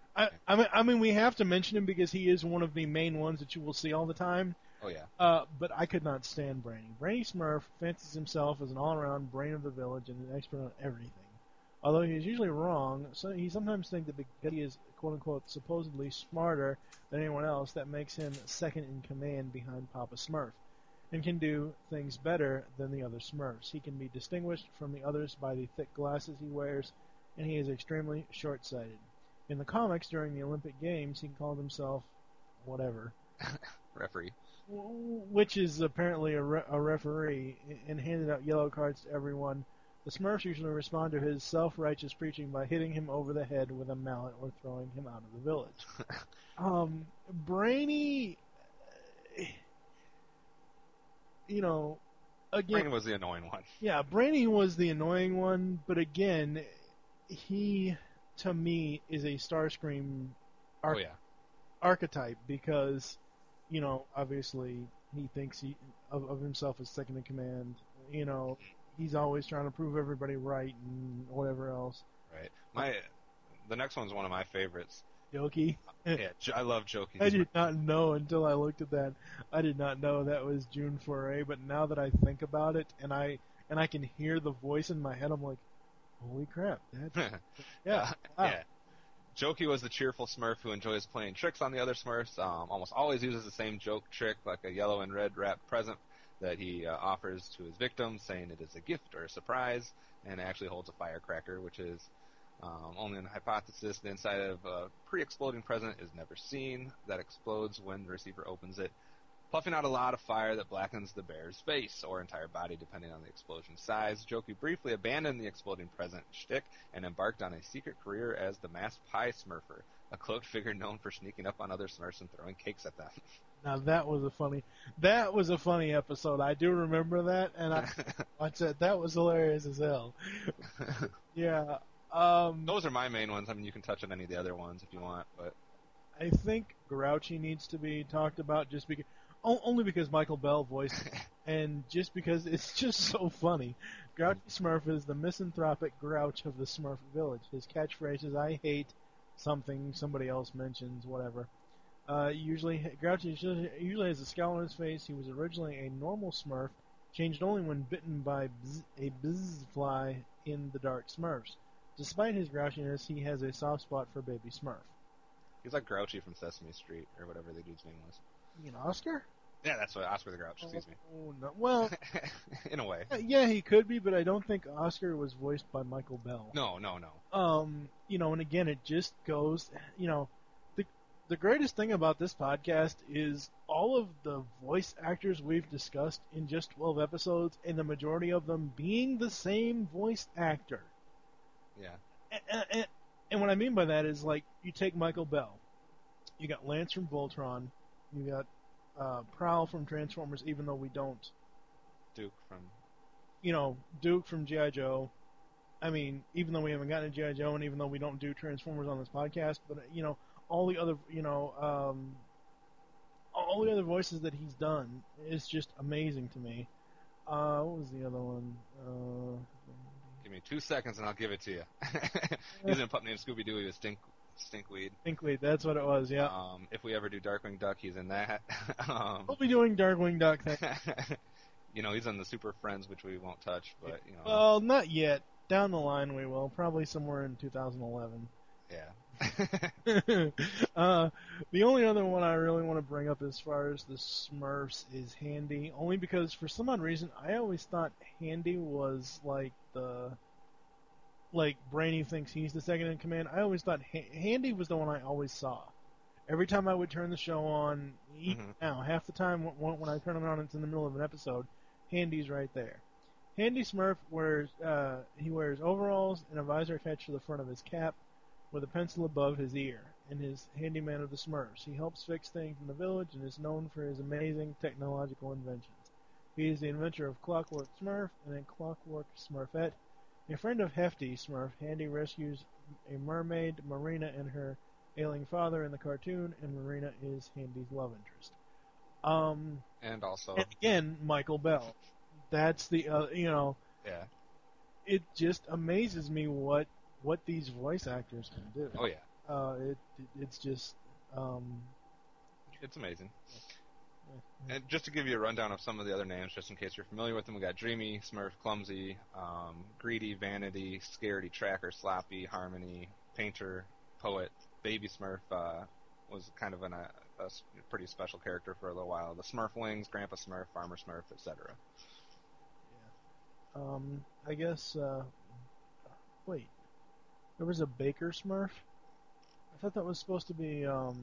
We have to mention him because he is one of the main ones that you will see all the time. Oh, yeah. But I could not stand Brainy. Brainy Smurf fancies himself as an all-around brain of the village and an expert on everything. Although he is usually wrong, so he sometimes thinks that because he is, quote-unquote, supposedly smarter than anyone else, that makes him second in command behind Papa Smurf, and can do things better than the other Smurfs. He can be distinguished from the others by the thick glasses he wears, and he is extremely short-sighted. In the comics, during the Olympic Games, he called himself whatever. Referee. Which is apparently a referee, and handed out yellow cards to everyone. The Smurfs usually respond to his self-righteous preaching by hitting him over the head with a mallet or throwing him out of the village. Brainy, again... Brainy was the annoying one. Yeah, Brainy was the annoying one, but again, he, to me, is a Starscream archetype because, obviously he thinks of himself as second in command. He's always trying to prove everybody right and whatever else. Right. The next one's one of my favorites. Jokey. Yeah, I love Jokey. I did not know until I looked at that. I did not know that was June Foray, but now that I think about it and I can hear the voice in my head, I'm like, Holy crap! Yeah. Yeah. Jokey was the cheerful Smurf who enjoys playing tricks on the other Smurfs. Almost always uses the same joke trick, like a yellow and red wrapped present that he offers to his victims, saying it is a gift or a surprise, and actually holds a firecracker, which is only an hypothesis. The inside of a pre-exploding present is never seen. That explodes when the receiver opens it, puffing out a lot of fire that blackens the bear's face or entire body, depending on the explosion size. Jokey briefly abandoned the exploding present shtick and embarked on a secret career as the masked pie Smurfer, a cloaked figure known for sneaking up on other Smurfs and throwing cakes at them. Now that was a funny episode. I do remember that, and I watched that. That was hilarious as hell. Yeah. Those are my main ones. I mean, you can touch on any of the other ones if you want, but I think Grouchy needs to be talked about just because. Only because Michael Bell voiced it, and just because it's just so funny. Grouchy Smurf is the misanthropic grouch of the Smurf village. His catchphrase is, "I hate something somebody else mentions," whatever. Grouchy usually has a scowl on his face. He was originally a normal Smurf, changed only when bitten by a bzz fly in the Dark Smurfs. Despite his grouchiness, he has a soft spot for Baby Smurf. he's like Grouchy from Sesame Street, or whatever the dude's name was. You mean Oscar? Yeah, that's what Oscar the Grouch, excuse me. Oh, no. Well, in a way. Yeah, he could be, but I don't think Oscar was voiced by Michael Bell. No. And again, it just goes, the greatest thing about this podcast is all of the voice actors we've discussed in just 12 episodes, and the majority of them being the same voice actor. Yeah. And what I mean by that is, like, you take Michael Bell, you got Lance from Voltron, you got Prowl from Transformers, even though we don't. Duke from G.I. Joe. I mean, even though we haven't gotten to G.I. Joe, and even though we don't do Transformers on this podcast, but, all the other, all the other voices that he's done is just amazing to me. What was the other one? Give me 2 seconds and I'll give it to you. He's in a pup named Scooby-Doo. He was Stinkweed. Stinkweed, that's what it was, yeah. If we ever do Darkwing Duck, he's in that. We'll be doing Darkwing Duck thing. He's in the Super Friends, which we won't touch, but, Well, not yet. Down the line we will. Probably somewhere in 2011. Yeah. The only other one I really want to bring up as far as the Smurfs is Handy, only because for some odd reason I always thought Handy was like Brainy thinks he's the second in command. I always thought Handy was the one I always saw. Every time I would turn the show on, now half the time when I turn it on, it's in the middle of an episode. Handy's right there. Handy Smurf wears overalls and a visor attached to the front of his cap, with a pencil above his ear, and his handyman of the Smurfs. He helps fix things in the village and is known for his amazing technological inventions. He is the inventor of Clockwork Smurf and a Clockwork Smurfette. A friend of Hefty Smurf, Handy rescues a mermaid, Marina, and her ailing father in the cartoon, and Marina is Handy's love interest. And also... And again, Michael Bell. That's the, Yeah. It just amazes me what these voice actors can do. Oh, yeah. It's just... It's amazing. And just to give you a rundown of some of the other names, just in case you're familiar with them, we got Dreamy, Smurf, Clumsy, Greedy, Vanity, Scaredy, Tracker, Sloppy, Harmony, Painter, Poet. Baby Smurf was kind of a pretty special character for a little while. The Smurflings, Grandpa Smurf, Farmer Smurf, etc. Yeah. I guess... wait. There was a Baker Smurf? I thought that was supposed to be,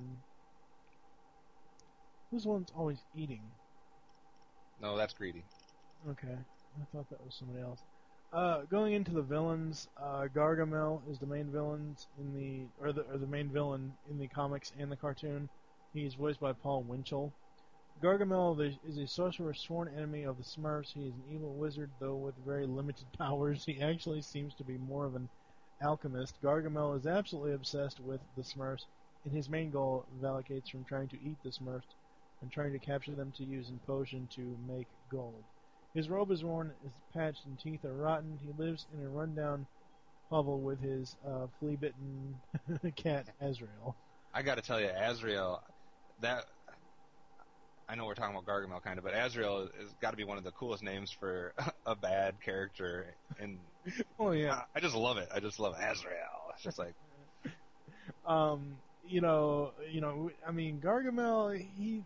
who's the one that's always eating? No, that's Greedy. Okay. I thought that was somebody else. Going into the villains, Gargamel is the main villains the main villain in the comics and the cartoon. He's voiced by Paul Winchell. Gargamel is a sorcerer sworn enemy of the Smurfs. He is an evil wizard, though with very limited powers. He actually seems to be more of an alchemist. Gargamel is absolutely obsessed with the Smurfs, and his main goal evaluates from trying to eat the Smurfs and trying to capture them to use in potion to make gold. His robe is worn, is patched, and teeth are rotten. He lives in a rundown hovel with his flea-bitten cat, Azrael. I gotta tell you, Azrael, I know we're talking about Gargamel kind of, but Azrael has got to be one of the coolest names for a bad character. And Oh yeah. I just love it. I just love Azrael. It's just like, I mean, Gargamel,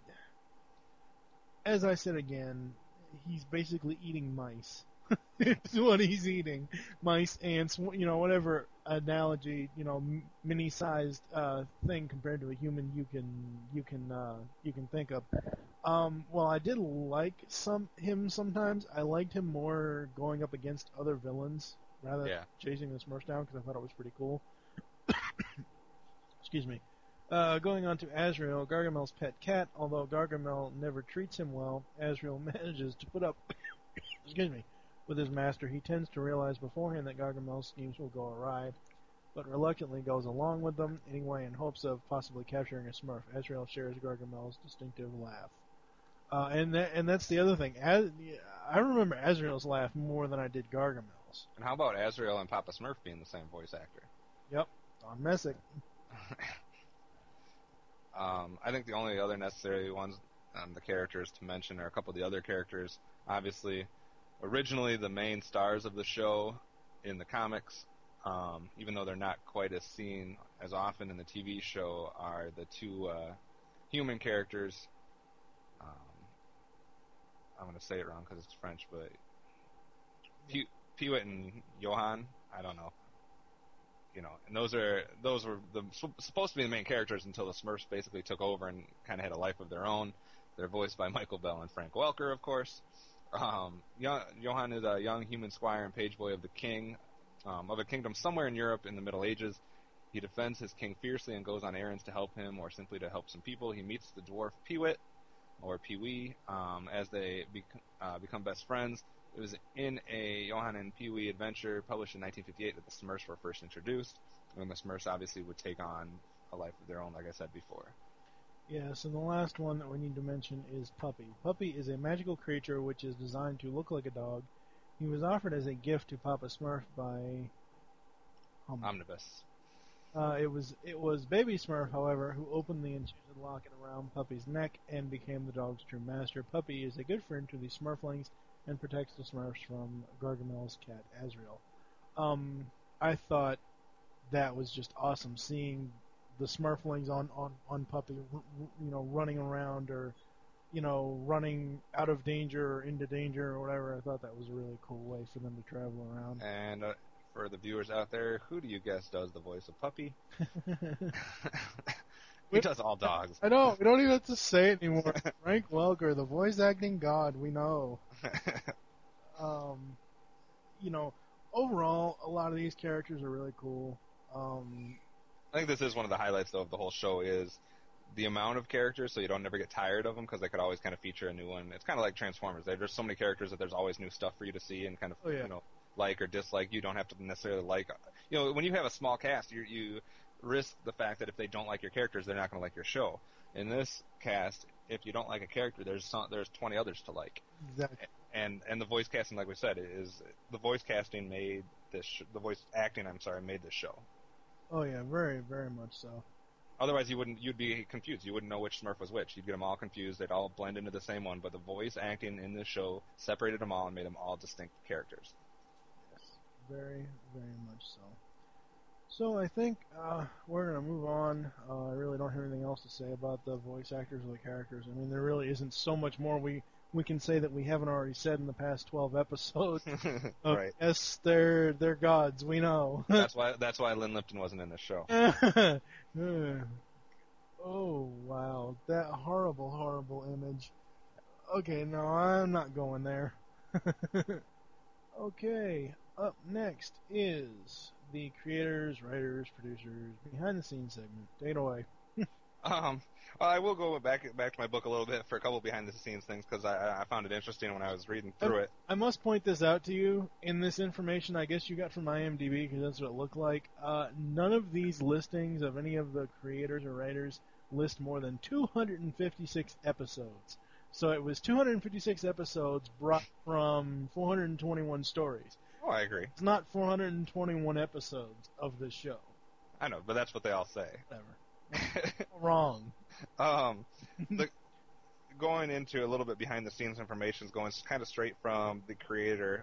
as I said again, he's basically eating mice. It's what he's eating. Mice, ants, whatever analogy, mini-sized thing compared to a human you can think of. Well, I did like him sometimes. I liked him more going up against other villains rather than chasing the Smurfs down because I thought it was pretty cool. Excuse me. Going on to Azrael, Gargamel's pet cat. Although Gargamel never treats him well, Azrael manages to put up excuse me, with his master. He tends to realize beforehand that Gargamel's schemes will go awry, but reluctantly goes along with them anyway in hopes of possibly capturing a Smurf. Azrael shares Gargamel's distinctive laugh. And that's the other thing. I remember Azrael's laugh more than I did Gargamel's. and how about Azrael and Papa Smurf being the same voice actor? Yep, Don Messick. I think the only other necessary ones, the characters to mention, are a couple of the other characters. Obviously, originally the main stars of the show in the comics, even though they're not quite as seen as often in the TV show, are the two human characters. I'm going to say it wrong because it's French, but Peewit and Johan. I don't know. And those were supposed to be the main characters until the Smurfs basically took over and kind of had a life of their own. They're voiced by Michael Bell and Frank Welker, of course. Johan is a young human squire and page boy of the king of a kingdom somewhere in Europe in the Middle Ages. He defends his king fiercely and goes on errands to help him or simply to help some people. He meets the dwarf Peewit, or Pee-wee, as they become best friends. It was in a Johan and Pee-wee adventure published in 1958 that the Smurfs were first introduced, and the Smurfs obviously would take on a life of their own, like I said before. Yes, and the last one that we need to mention is Puppy. Puppy is a magical creature which is designed to look like a dog. He was offered as a gift to Papa Smurf by Omnibus. It was Baby Smurf, however, who opened the enchanted locket around Puppy's neck and became the dog's true master. Puppy is a good friend to the Smurflings and protects the Smurfs from Gargamel's cat, Azrael. I thought that was just awesome, seeing the Smurflings on Puppy, running around or, running out of danger or into danger or whatever. I thought that was a really cool way for them to travel around. And for the viewers out there, who do you guess does the voice of Puppy? He does all dogs. I know. We don't even have to say it anymore. Frank Welker, the voice acting god, we know. Overall, a lot of these characters are really cool. I think this is one of the highlights, though, of the whole show is the amount of characters, so you don't never get tired of them, because they could always kind of feature a new one. It's kind of like Transformers. There's so many characters that there's always new stuff for you to see and kind of, like or dislike. You don't have to necessarily like. When you have a small cast, you risk the fact that if they don't like your characters, they're not going to like your show. In this cast, if you don't like a character, there's 20 others to like. Exactly. And the voice casting, like we said, is the voice casting made this. The voice acting, made this show. Oh yeah, very, very much so. Otherwise, you'd be confused. You wouldn't know which Smurf was which. You'd get them all confused. They'd all blend into the same one. But the voice acting in this show separated them all and made them all distinct characters. Yes, very, very much so. So I think we're going to move on. I really don't have anything else to say about the voice actors or the characters. I mean, there really isn't so much more we can say that we haven't already said in the past 12 episodes. Right. Yes, they're gods. We know. That's why Lynn Lipton wasn't in this show. Oh wow, that horrible, horrible image. Okay, no, I'm not going there. Okay, up next is the creators, writers, producers, behind the scenes segment. Take it away. I will go back to my book a little bit for a couple behind the scenes things because I found it interesting when I was reading through it. I must point this out to you. In this information, I guess you got from IMDb because that's what it looked like. None of these listings of any of the creators or writers list more than 256 episodes. So it was 256 episodes brought from 421 stories. Oh, I agree. It's not 421 episodes of this show. I know, but that's what they all say. Whatever. Wrong. going into a little bit behind the scenes information, going kind of straight from the creator.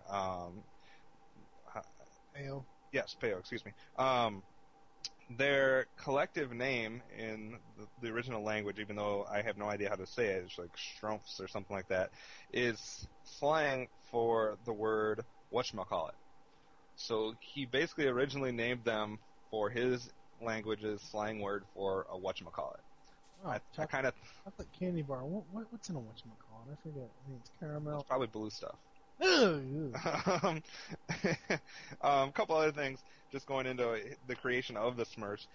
Peo. Yes, Peo. Excuse me. Their collective name in the original language, even though I have no idea how to say it, it's like Strumps or something like that, is slang for the word whatchamacallit. So he basically originally named them for his language's slang word for a whatchamacallit. Oh, I kind of... Chocolate candy bar. What's in a whatchamacallit? I forget. I mean, it's caramel. It's probably blue stuff. Ew. A couple other things, just going into the creation of the Smurfs.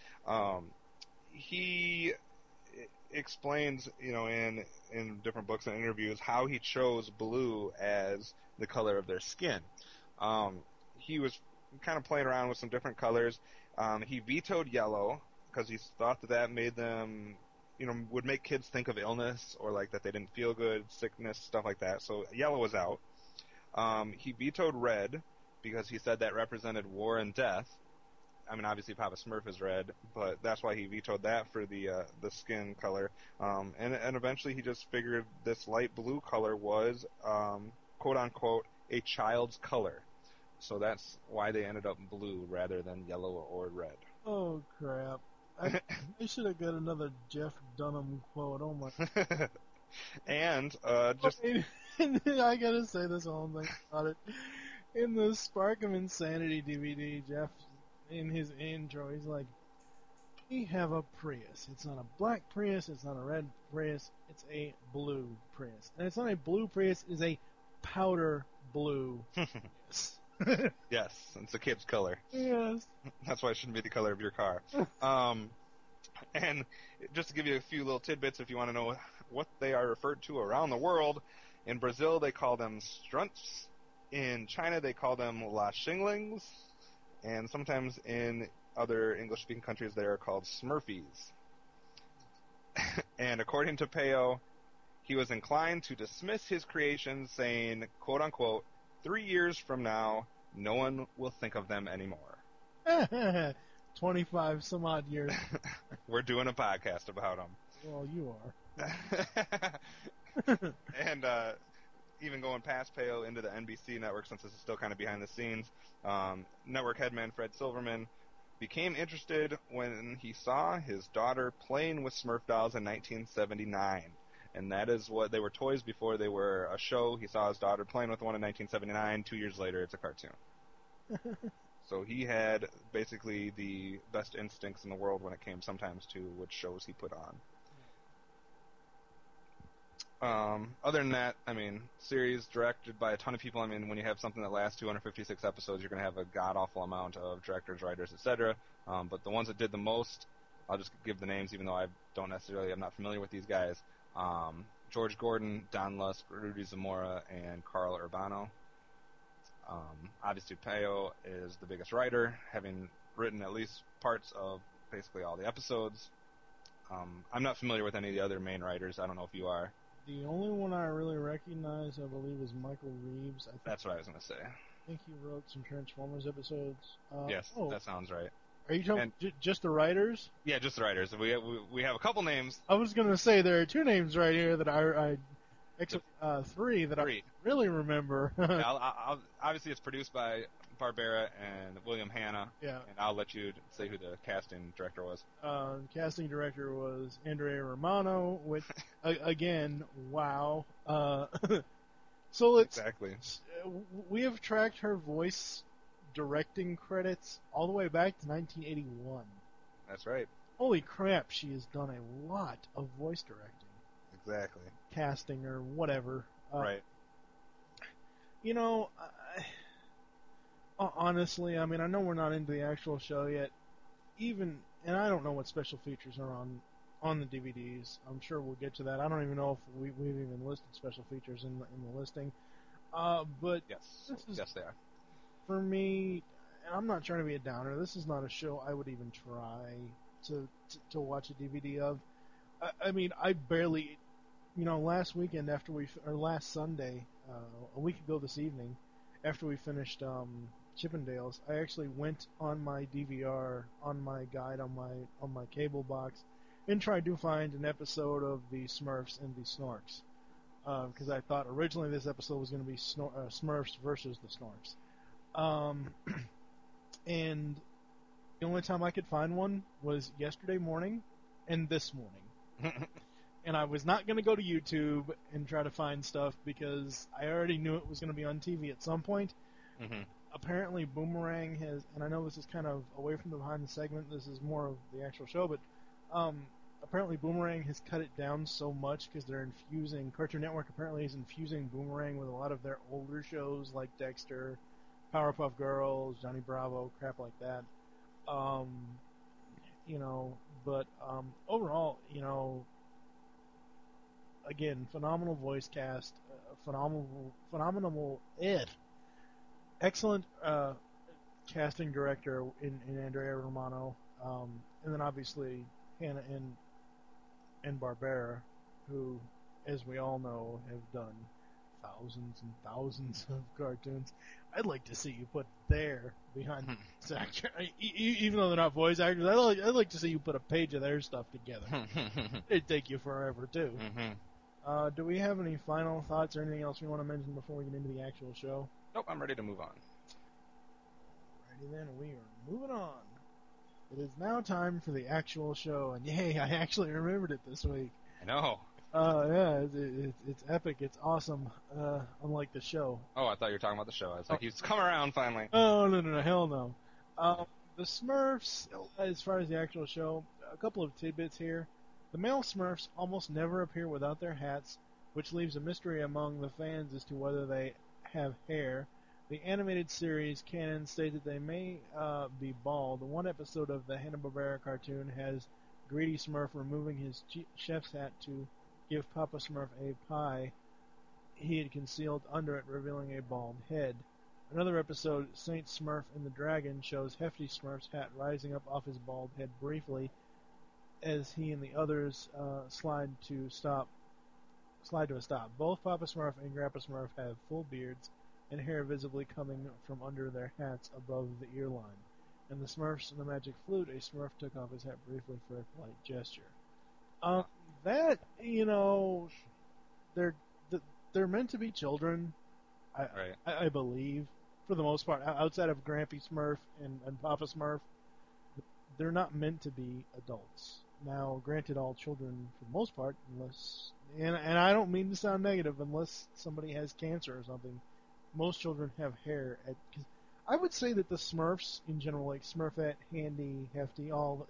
He explains, in different books and interviews, how he chose blue as the color of their skin. He was kind of playing around with some different colors. He vetoed yellow because he thought that made them, would make kids think of illness or like that they didn't feel good, sickness, stuff like that. So yellow was out. He vetoed red because he said that represented war and death. I mean, obviously Papa Smurf is red, but that's why he vetoed that for the skin color. And eventually he just figured this light blue color was, quote unquote, a child's color. So that's why they ended up blue rather than yellow or red. Oh, crap. I should have got another Jeff Dunham quote. Oh, my. And, I gotta say this whole thing about it. In the Spark of Insanity DVD, Jeff, in his intro, he's like, we have a Prius. It's not a black Prius, it's not a red Prius, it's a blue Prius. And it's not a blue Prius, it's a powder blue Prius. Yes, it's a kid's color. Yes. That's why it shouldn't be the color of your car. And just to give you a few little tidbits if you want to know what they are referred to around the world, in Brazil they call them strunts, in China they call them la xinglings, and sometimes in other English-speaking countries they are called Smurfies. And according to Peo, he was inclined to dismiss his creation, saying, quote-unquote, 3 years from now, no one will think of them anymore. 25 some odd years. We're doing a podcast about them. Well, you are. And even going past Peo into the NBC network, since this is still kind of behind the scenes, network headman Fred Silverman became interested when he saw his daughter playing with Smurf dolls in 1979. And that is what they were, toys before they were a show. He saw his daughter playing with one in 1979. 2 years later, it's a cartoon. So he had basically the best instincts in the world when it came sometimes to which shows he put on. Other than that, I mean, series directed by a ton of people. I mean, when you have something that lasts 256 episodes, you're going to have a god-awful amount of directors, writers, etc. But the ones that did the most, I'll just give the names, even though I'm not familiar with these guys. George Gordon, Don Lusk, Rudy Zamora, and Carl Urbano. Obviously, Peo is the biggest writer, having written at least parts of basically all the episodes. I'm not familiar with any of the other main writers. I don't know if you are. The only one I really recognize, I believe, is Michael Reeves. That's what I was going to say. I think he wrote some Transformers episodes. Yes, that sounds right. Are you talking just the writers? Yeah, just the writers. We have a couple names. I was going to say there are two names right here that three that I really remember. I'll, obviously, it's produced by Barbera and William Hanna. Yeah. And I'll let you say who the casting director was. Casting director was Andrea Romano, which, again, wow. So exactly. We have tracked her voice directing credits all the way back to 1981. That's right. Holy crap, she has done a lot of voice directing. Exactly. Casting or whatever. Right. Honestly, I mean, I know we're not into the actual show yet. And I don't know what special features are on the DVDs. I'm sure we'll get to that. I don't even know if we've even listed special features in the listing. But yes, they are. For me, and I'm not trying to be a downer, this is not a show I would even try to watch a DVD of. I mean, I barely, last Sunday, a week ago this evening, after we finished Chippendales, I actually went on my DVR, on my guide, on my cable box, and tried to find an episode of the Smurfs and the Snorks. because I thought originally this episode was going to be Smurfs versus the Snorfs. And the only time I could find one was yesterday morning and this morning. And I was not going to go to YouTube and try to find stuff because I already knew it was going to be on TV at some point. Mm-hmm. Apparently Boomerang has, and I know this is kind of away from the behind the segment, this is more of the actual show, but apparently Boomerang has cut it down so much because they're infusing, Cartoon Network apparently is infusing Boomerang with a lot of their older shows like Dexter, Powerpuff Girls, Johnny Bravo, crap like that. But overall, again, phenomenal voice cast, excellent casting director in Andrea Romano, and then obviously Hannah and Barbera, who, as we all know, have done thousands and thousands of cartoons. I'd like to see you put their behind the actor, even though they're not voice actors. I'd like to see you put a page of their stuff together. It'd take you forever too. Mm-hmm. Do we have any final thoughts or anything else we want to mention before we get into the actual show? Nope, I'm ready to move on. Alrighty then, we are moving on. It is now time for the actual show, and yay, I actually remembered it this week. I know. Yeah, it's epic, it's awesome, unlike the show. Oh, I thought you were talking about the show. I was like, he's come around finally. Oh, no, hell no. The Smurfs, as far as the actual show, a couple of tidbits here. The male Smurfs almost never appear without their hats, which leaves a mystery among the fans as to whether they have hair. The animated series canon states that they may be bald. One episode of the Hanna-Barbera cartoon has Greedy Smurf removing his chef's hat to give Papa Smurf a pie he had concealed under it, revealing a bald head. Another episode, Saint Smurf and the Dragon, shows Hefty Smurf's hat rising up off his bald head briefly as he and the others slide to a stop. Both Papa Smurf and Grandpa Smurf have full beards and hair visibly coming from under their hats above the ear line. And the Smurfs and the Magic Flute, a Smurf took off his hat briefly for a polite gesture. They're meant to be children, I believe, for the most part. Outside of Grampy Smurf and Papa Smurf, they're not meant to be adults. Now, granted, all children, for the most part, unless, and I don't mean to sound negative, unless somebody has cancer or something, most children have hair. I would say that the Smurfs in general, like Smurfette, Handy, Hefty, all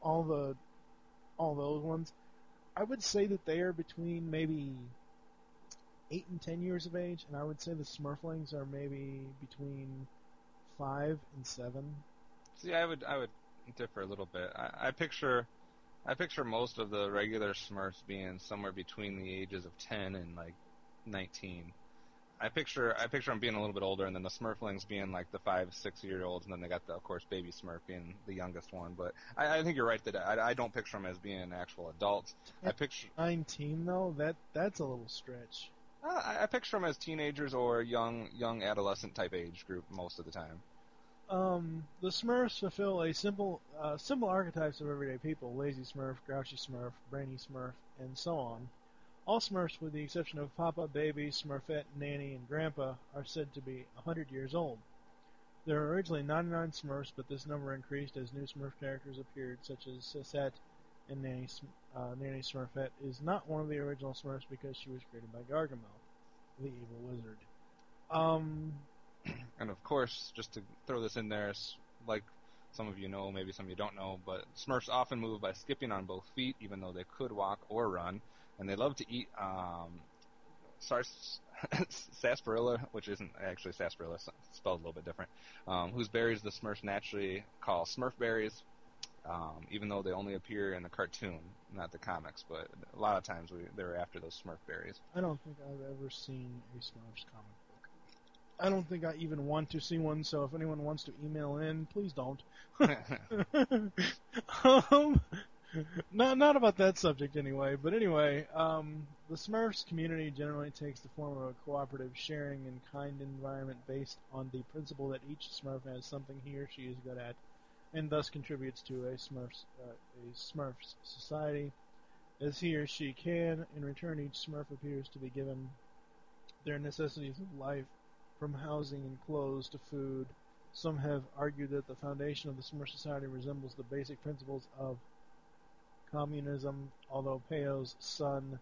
those ones, I would say that they are between maybe 8 and 10 years of age, and I would say the Smurflings are maybe between 5 and 7. See, I would differ a little bit. I picture most of the regular Smurfs being somewhere between the ages of 10 and like 19. I picture them being a little bit older, and then the Smurflings being like the 5-6-year-olds, and then they got of course Baby Smurf being the youngest one. But I think you're right that I don't picture them as being actual adults. I picture 19 though. That's a little stretch. I picture them as teenagers or young adolescent type age group most of the time. The Smurfs fulfill a simple archetypes of everyday people: lazy Smurf, grouchy Smurf, brainy Smurf, and so on. All Smurfs, with the exception of Papa, Baby, Smurfette, Nanny, and Grandpa, are said to be 100 years old. There were originally 99 Smurfs, but this number increased as new Smurf characters appeared, such as Cissette, and Nanny Smurfette is not one of the original Smurfs because she was created by Gargamel, the evil wizard. And of course, just to throw this in there, like some of you know, maybe some of you don't know, but Smurfs often move by skipping on both feet, even though they could walk or run. And they love to eat sarsaparilla, which isn't actually sarsaparilla, it's spelled a little bit different, whose berries the Smurfs naturally call Smurf berries, even though they only appear in the cartoon, not the comics, but a lot of times they're after those Smurf berries. I don't think I've ever seen a Smurfs comic book. I don't think I even want to see one, so if anyone wants to email in, please don't. Not about that subject anyway, but anyway, the Smurfs community generally takes the form of a cooperative, sharing, and kind environment based on the principle that each Smurf has something he or she is good at, and thus contributes to a Smurfs society. as he or she can. In return, each Smurf appears to be given their necessities of life, from housing and clothes to food. Some have argued that the foundation of the Smurf society resembles the basic principles of communism, although Peyo's son,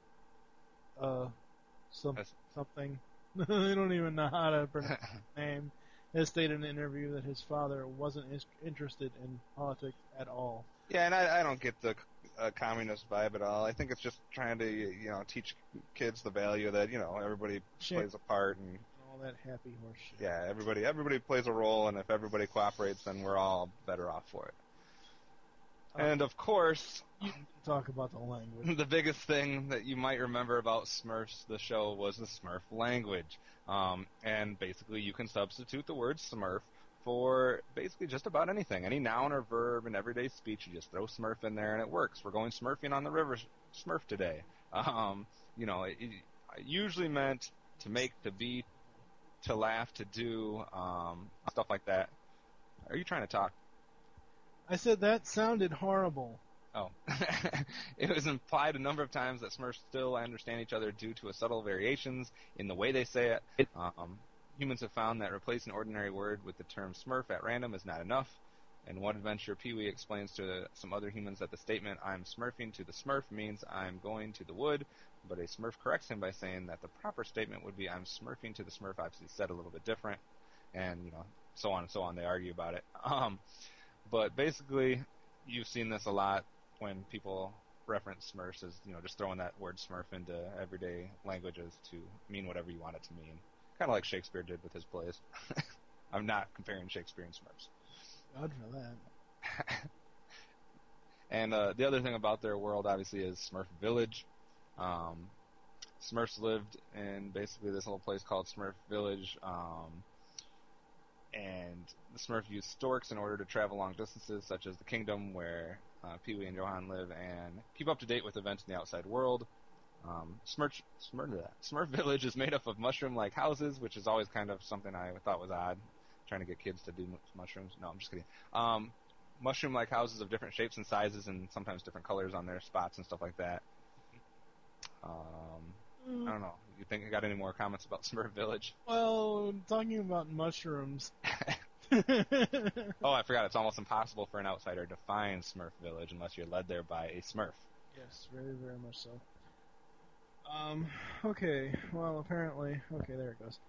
something, I don't even know how to pronounce his name, has stated in an interview that his father wasn't interested in politics at all. Yeah, and I don't get the communist vibe at all. I think it's just trying to, teach kids the value that, everybody plays a part and all that happy horse shit. Yeah, everybody plays a role, and if everybody cooperates, then we're all better off for it. And of course, you can talk about the language. The biggest thing that you might remember about Smurfs, the show, was the Smurf language. And basically, you can substitute the word Smurf for basically just about anything. Any noun or verb in everyday speech, you just throw Smurf in there, and it works. We're going Smurfing on the river, Smurf today. It usually meant to make, to be, to laugh, to do, stuff like that. Are you trying to talk? I said that sounded horrible. Oh. It was implied a number of times that Smurfs still understand each other due to subtle variations in the way they say it. Humans have found that replacing an ordinary word with the term Smurf at random is not enough. In one adventure, Pee-wee explains to some other humans that the statement, "I'm Smurfing to the Smurf," means "I'm going to the wood," but a Smurf corrects him by saying that the proper statement would be, "I'm Smurfing to the Smurf," obviously said a little bit different, and, so on and so on. They argue about it. But basically, you've seen this a lot when people reference Smurfs as, just throwing that word Smurf into everyday languages to mean whatever you want it to mean. Kind of like Shakespeare did with his plays. I'm not comparing Shakespeare and Smurfs. God for that. And the other thing about their world, obviously, is Smurf Village. Smurfs lived in basically this little place called Smurf Village, and the Smurf used storks in order to travel long distances, such as the kingdom where Pee-wee and Johan live, and keep up to date with events in the outside world. Smurf Village is made up of mushroom-like houses, which is always kind of something I thought was odd, trying to get kids to do mushrooms. No, I'm just kidding. Mushroom-like houses of different shapes and sizes and sometimes different colors on their spots and stuff like that. I don't know. You think you got any more comments about Smurf Village? Well, talking about mushrooms. Oh, I forgot. It's almost impossible for an outsider to find Smurf Village unless you're led there by a Smurf. Yes, very, very much so. Okay. Well, apparently... Okay, there it goes.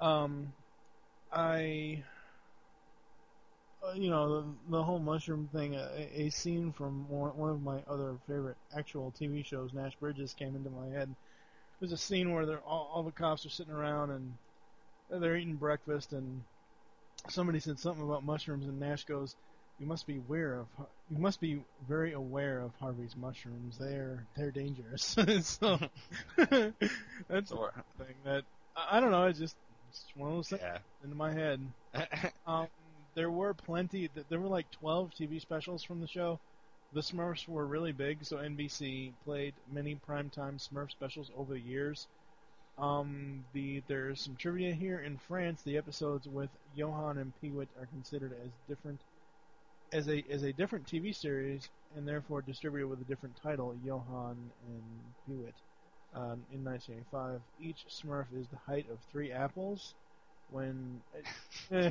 The whole mushroom thing, a scene from one of my other favorite actual TV shows, Nash Bridges, came into my head. There's a scene where all the cops are sitting around and they're eating breakfast, and somebody said something about mushrooms, and Nash goes, "You must be very aware of Harvey's mushrooms. They're dangerous." So that's one thing that I don't know. It's just one of those things into my head. There were there were like 12 TV specials from the show. The Smurfs were really big, so NBC played many primetime Smurf specials over the years. There's some trivia here. In France, the episodes with Johan and Pee-wee are considered as different as a different TV series, and therefore distributed with a different title, Johan and Pee-wee. In 1985, each Smurf is the height of 3 apples. When I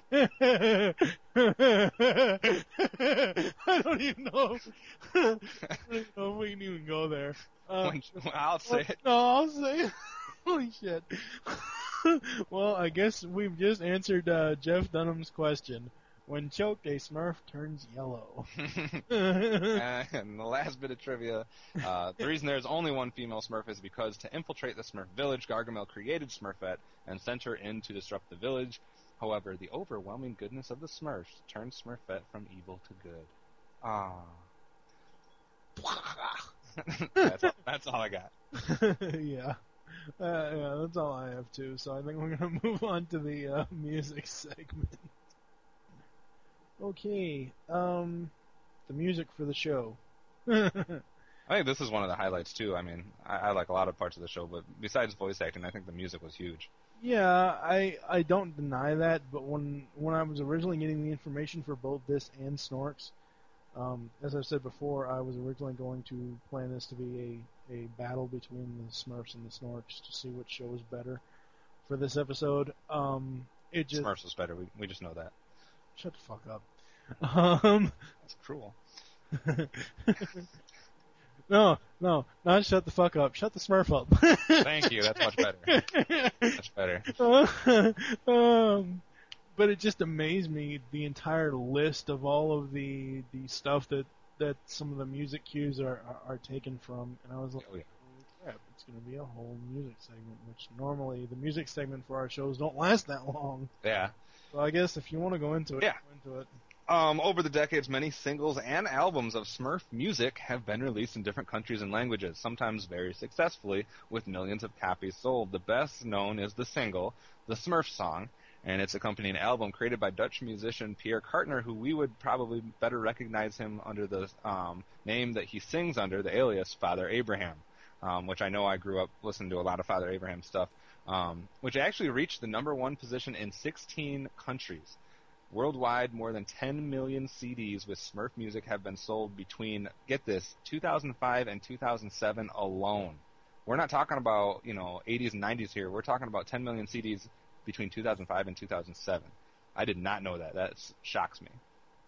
don't even know if we can even go there. I'll say it. No, I'll say it. Holy shit. Well, I guess we've just answered Jeff Dunham's question. When choked, a Smurf turns yellow. And the last bit of trivia, the reason there's only one female Smurf is because to infiltrate the Smurf village, Gargamel created Smurfette and sent her in to disrupt the village. However, the overwhelming goodness of the Smurfs turned Smurfette from evil to good. That's all I got. Yeah. Yeah, that's all I have too. So I think we're going to move on to the music segment. Okay, the music for the show. I think this is one of the highlights too. I mean, I like a lot of parts of the show, but besides voice acting, I think the music was huge. Yeah, I don't deny that, but when I was originally getting the information for both this and Snorks, as I've said before, I was originally going to plan this to be a battle between the Smurfs and the Snorks to see which show is better for this episode. It just Smurfs was better. We just know that. shut the fuck up. That's cruel. No, not shut the fuck up. Shut the Smurf up. Thank you. That's much better. Much better. But it just amazed me, the entire list of all of the stuff that some of the music cues are taken from, and I was like, Oh, yeah. holy crap, it's going to be a whole music segment, which normally the music segment for our shows don't last that long. Yeah. So I guess if you want to go into it, Yeah. go into it. Over the decades, many singles and albums of Smurf music have been released in different countries and languages, sometimes very successfully, with millions of copies sold. The best known is the single, The Smurf Song, and its accompanying album created by Dutch musician Pierre Kartner, who we would probably better recognize him under the name that he sings under, the alias Father Abraham, which I know I grew up listening to a lot of Father Abraham stuff, which actually reached the #1 position in 16 countries. Worldwide, more than 10 million CDs with Smurf music have been sold between, get this, 2005 and 2007 alone. We're not talking about, 80s and 90s here. We're talking about 10 million CDs between 2005 and 2007. I did not know that. That shocks me.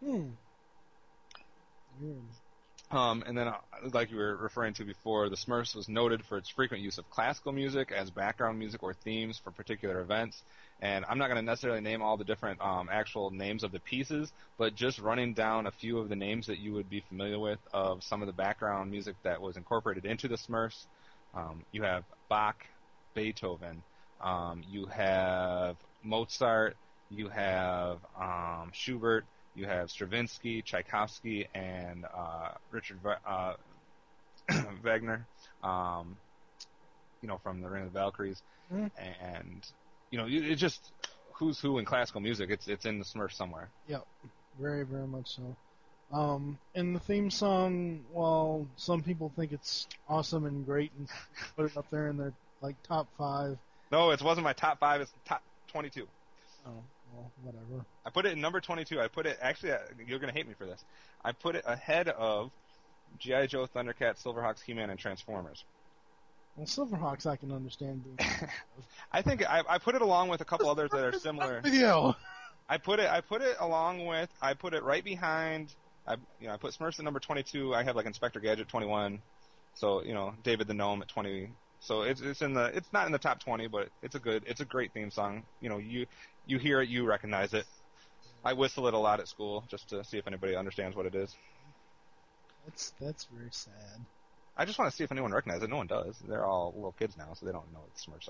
Weird. And then, like you were referring to before, the Smurfs was noted for its frequent use of classical music as background music or themes for particular events. And I'm not going to necessarily name all the different actual names of the pieces, but just running down a few of the names that you would be familiar with of some of the background music that was incorporated into the Smurfs. You have Bach, Beethoven, you have Mozart, you have Schubert, you have Stravinsky, Tchaikovsky, and Richard Wagner, from the Ring of the Valkyries. And, it's just who's who in classical music. It's in the Smurfs somewhere. Yep, very, very much so. And the theme song, while some people think it's awesome and great and put it up there in their top 5. No, it wasn't my top 5. It's top 22. Oh, well, whatever. I put it in number 22. I put it, actually, you're going to hate me for this. I put it ahead of G.I. Joe, Thundercats, Silverhawks, He-Man, and Transformers. Well, Silverhawks I can understand being. I think I put it along with a couple others that are similar. Video. I put it along with, I put it right behind, I put Smurfs at number 22. I have Inspector Gadget 21. So, David the Gnome at 20. So it's not in the top 20, but it's a great theme song. You hear it, you recognize it. I whistle it a lot at school just to see if anybody understands what it is. That's very sad. I just want to see if anyone recognizes it. No one does. They're all little kids now, so they don't know what the Smurfs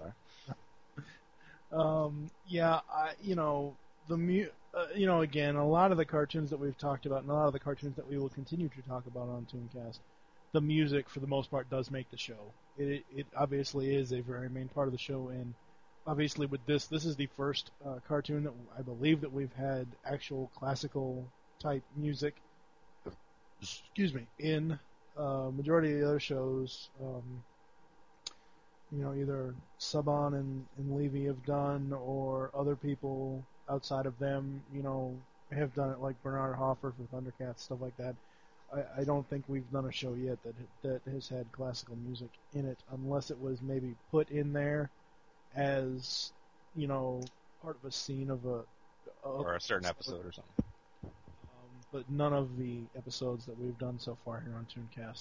are. Again, a lot of the cartoons that we've talked about, and a lot of the cartoons that we will continue to talk about on Tooncast, the music, for the most part, does make the show. It obviously is a very main part of the show, and obviously with this is the first cartoon that I believe that we've had actual classical type music. Excuse me. In majority of the other shows, either Saban and Levy have done, or other people outside of them, have done it, like Bernard Hoffer for Thundercats, stuff like that. I don't think we've done a show yet that has had classical music in it, unless it was maybe put in there as, part of a scene of or a certain episode or something. But none of the episodes that we've done so far here on Tooncast.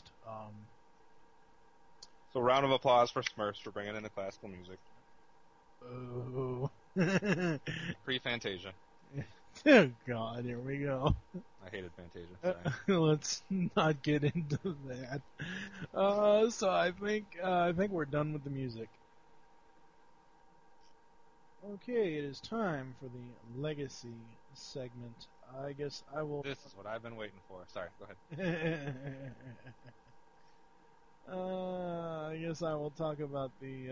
So round of applause for Smurfs for bringing in the classical music. Oh. Pre-Fantasia. Oh, God, here we go. I hated Fantasia. Sorry. Let's not get into that. So I think we're done with the music. Okay, it is time for the legacy segment. I guess I will. This is what I've been waiting for. Sorry, go ahead. I guess I will talk about the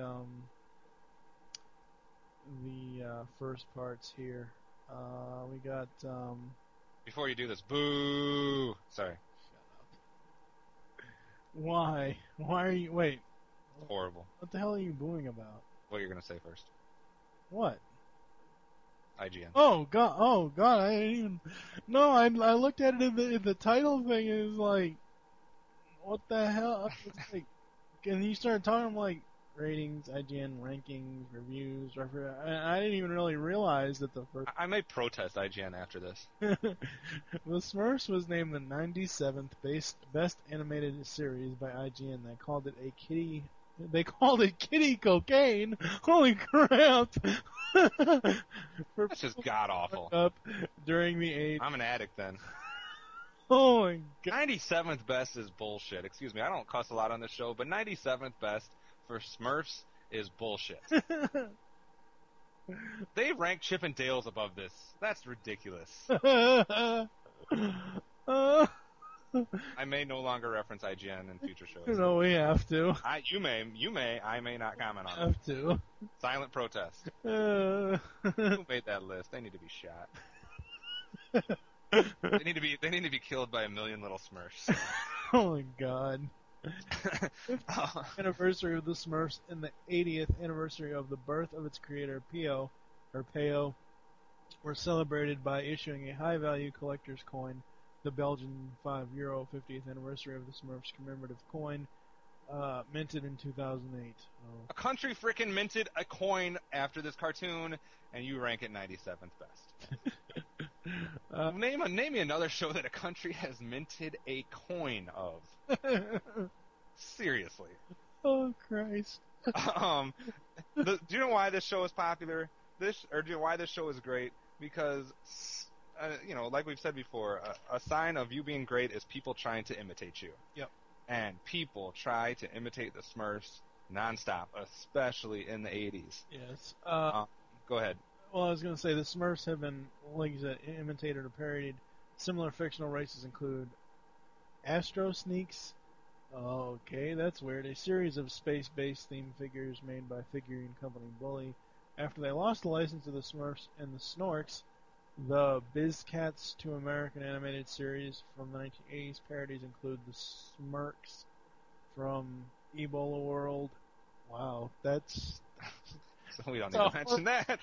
first parts here. We got. Before you do this, boo! Sorry. Shut up. Why? Why are you? Wait. Horrible. What the hell are you booing about? What you're gonna say first? What? IGN. Oh god! I didn't even. No, I looked at it in the title thing. And it was like, what the hell? It's like, and you started talking like ratings, IGN rankings, reviews. I didn't even really realize that the first. I may protest IGN after this. The Smurfs was named the 97th best animated series by IGN. They called it kitty cocaine. Holy crap! That's just god awful. Up during the age. I'm an addict then. Oh my god. 97th best is bullshit. Excuse me, I don't cuss a lot on this show, but 97th best for Smurfs is bullshit. They rank Chip and Dale's above this. That's ridiculous. I may no longer reference IGN in future shows. No, we have to. You may, I may not comment on it. Have to. Silent protest. Who made that list? They need to be shot. They need to be killed by a million little Smurfs. Oh my god. 50th anniversary of the Smurfs and the 80th anniversary of the birth of its creator, Peo, were celebrated by issuing a high-value collector's coin, the Belgian €5 50th anniversary of the Smurfs commemorative coin, minted in 2008. Oh. A country frickin' minted a coin after this cartoon, and you rank it 97th best. Name me another show that a country has minted a coin of. Seriously. Oh Christ. Do you know why this show is popular? Do you know why this show is great? Because, like we've said before, a sign of you being great is people trying to imitate you. Yep. And people try to imitate the Smurfs nonstop, especially in the 80s. Yes. Go ahead. Well, I was going to say the Smurfs have been, like you said, imitated or parodied. Similar fictional races include Astro Sneaks. Okay, that's weird. A series of space-based themed figures made by figurine company Bully. After they lost the license to the Smurfs and the Snorks, the BizCats 2 American animated series from the 1980s parodies include the Smirks from Ebola World. Wow, that's... So we don't need to mention that.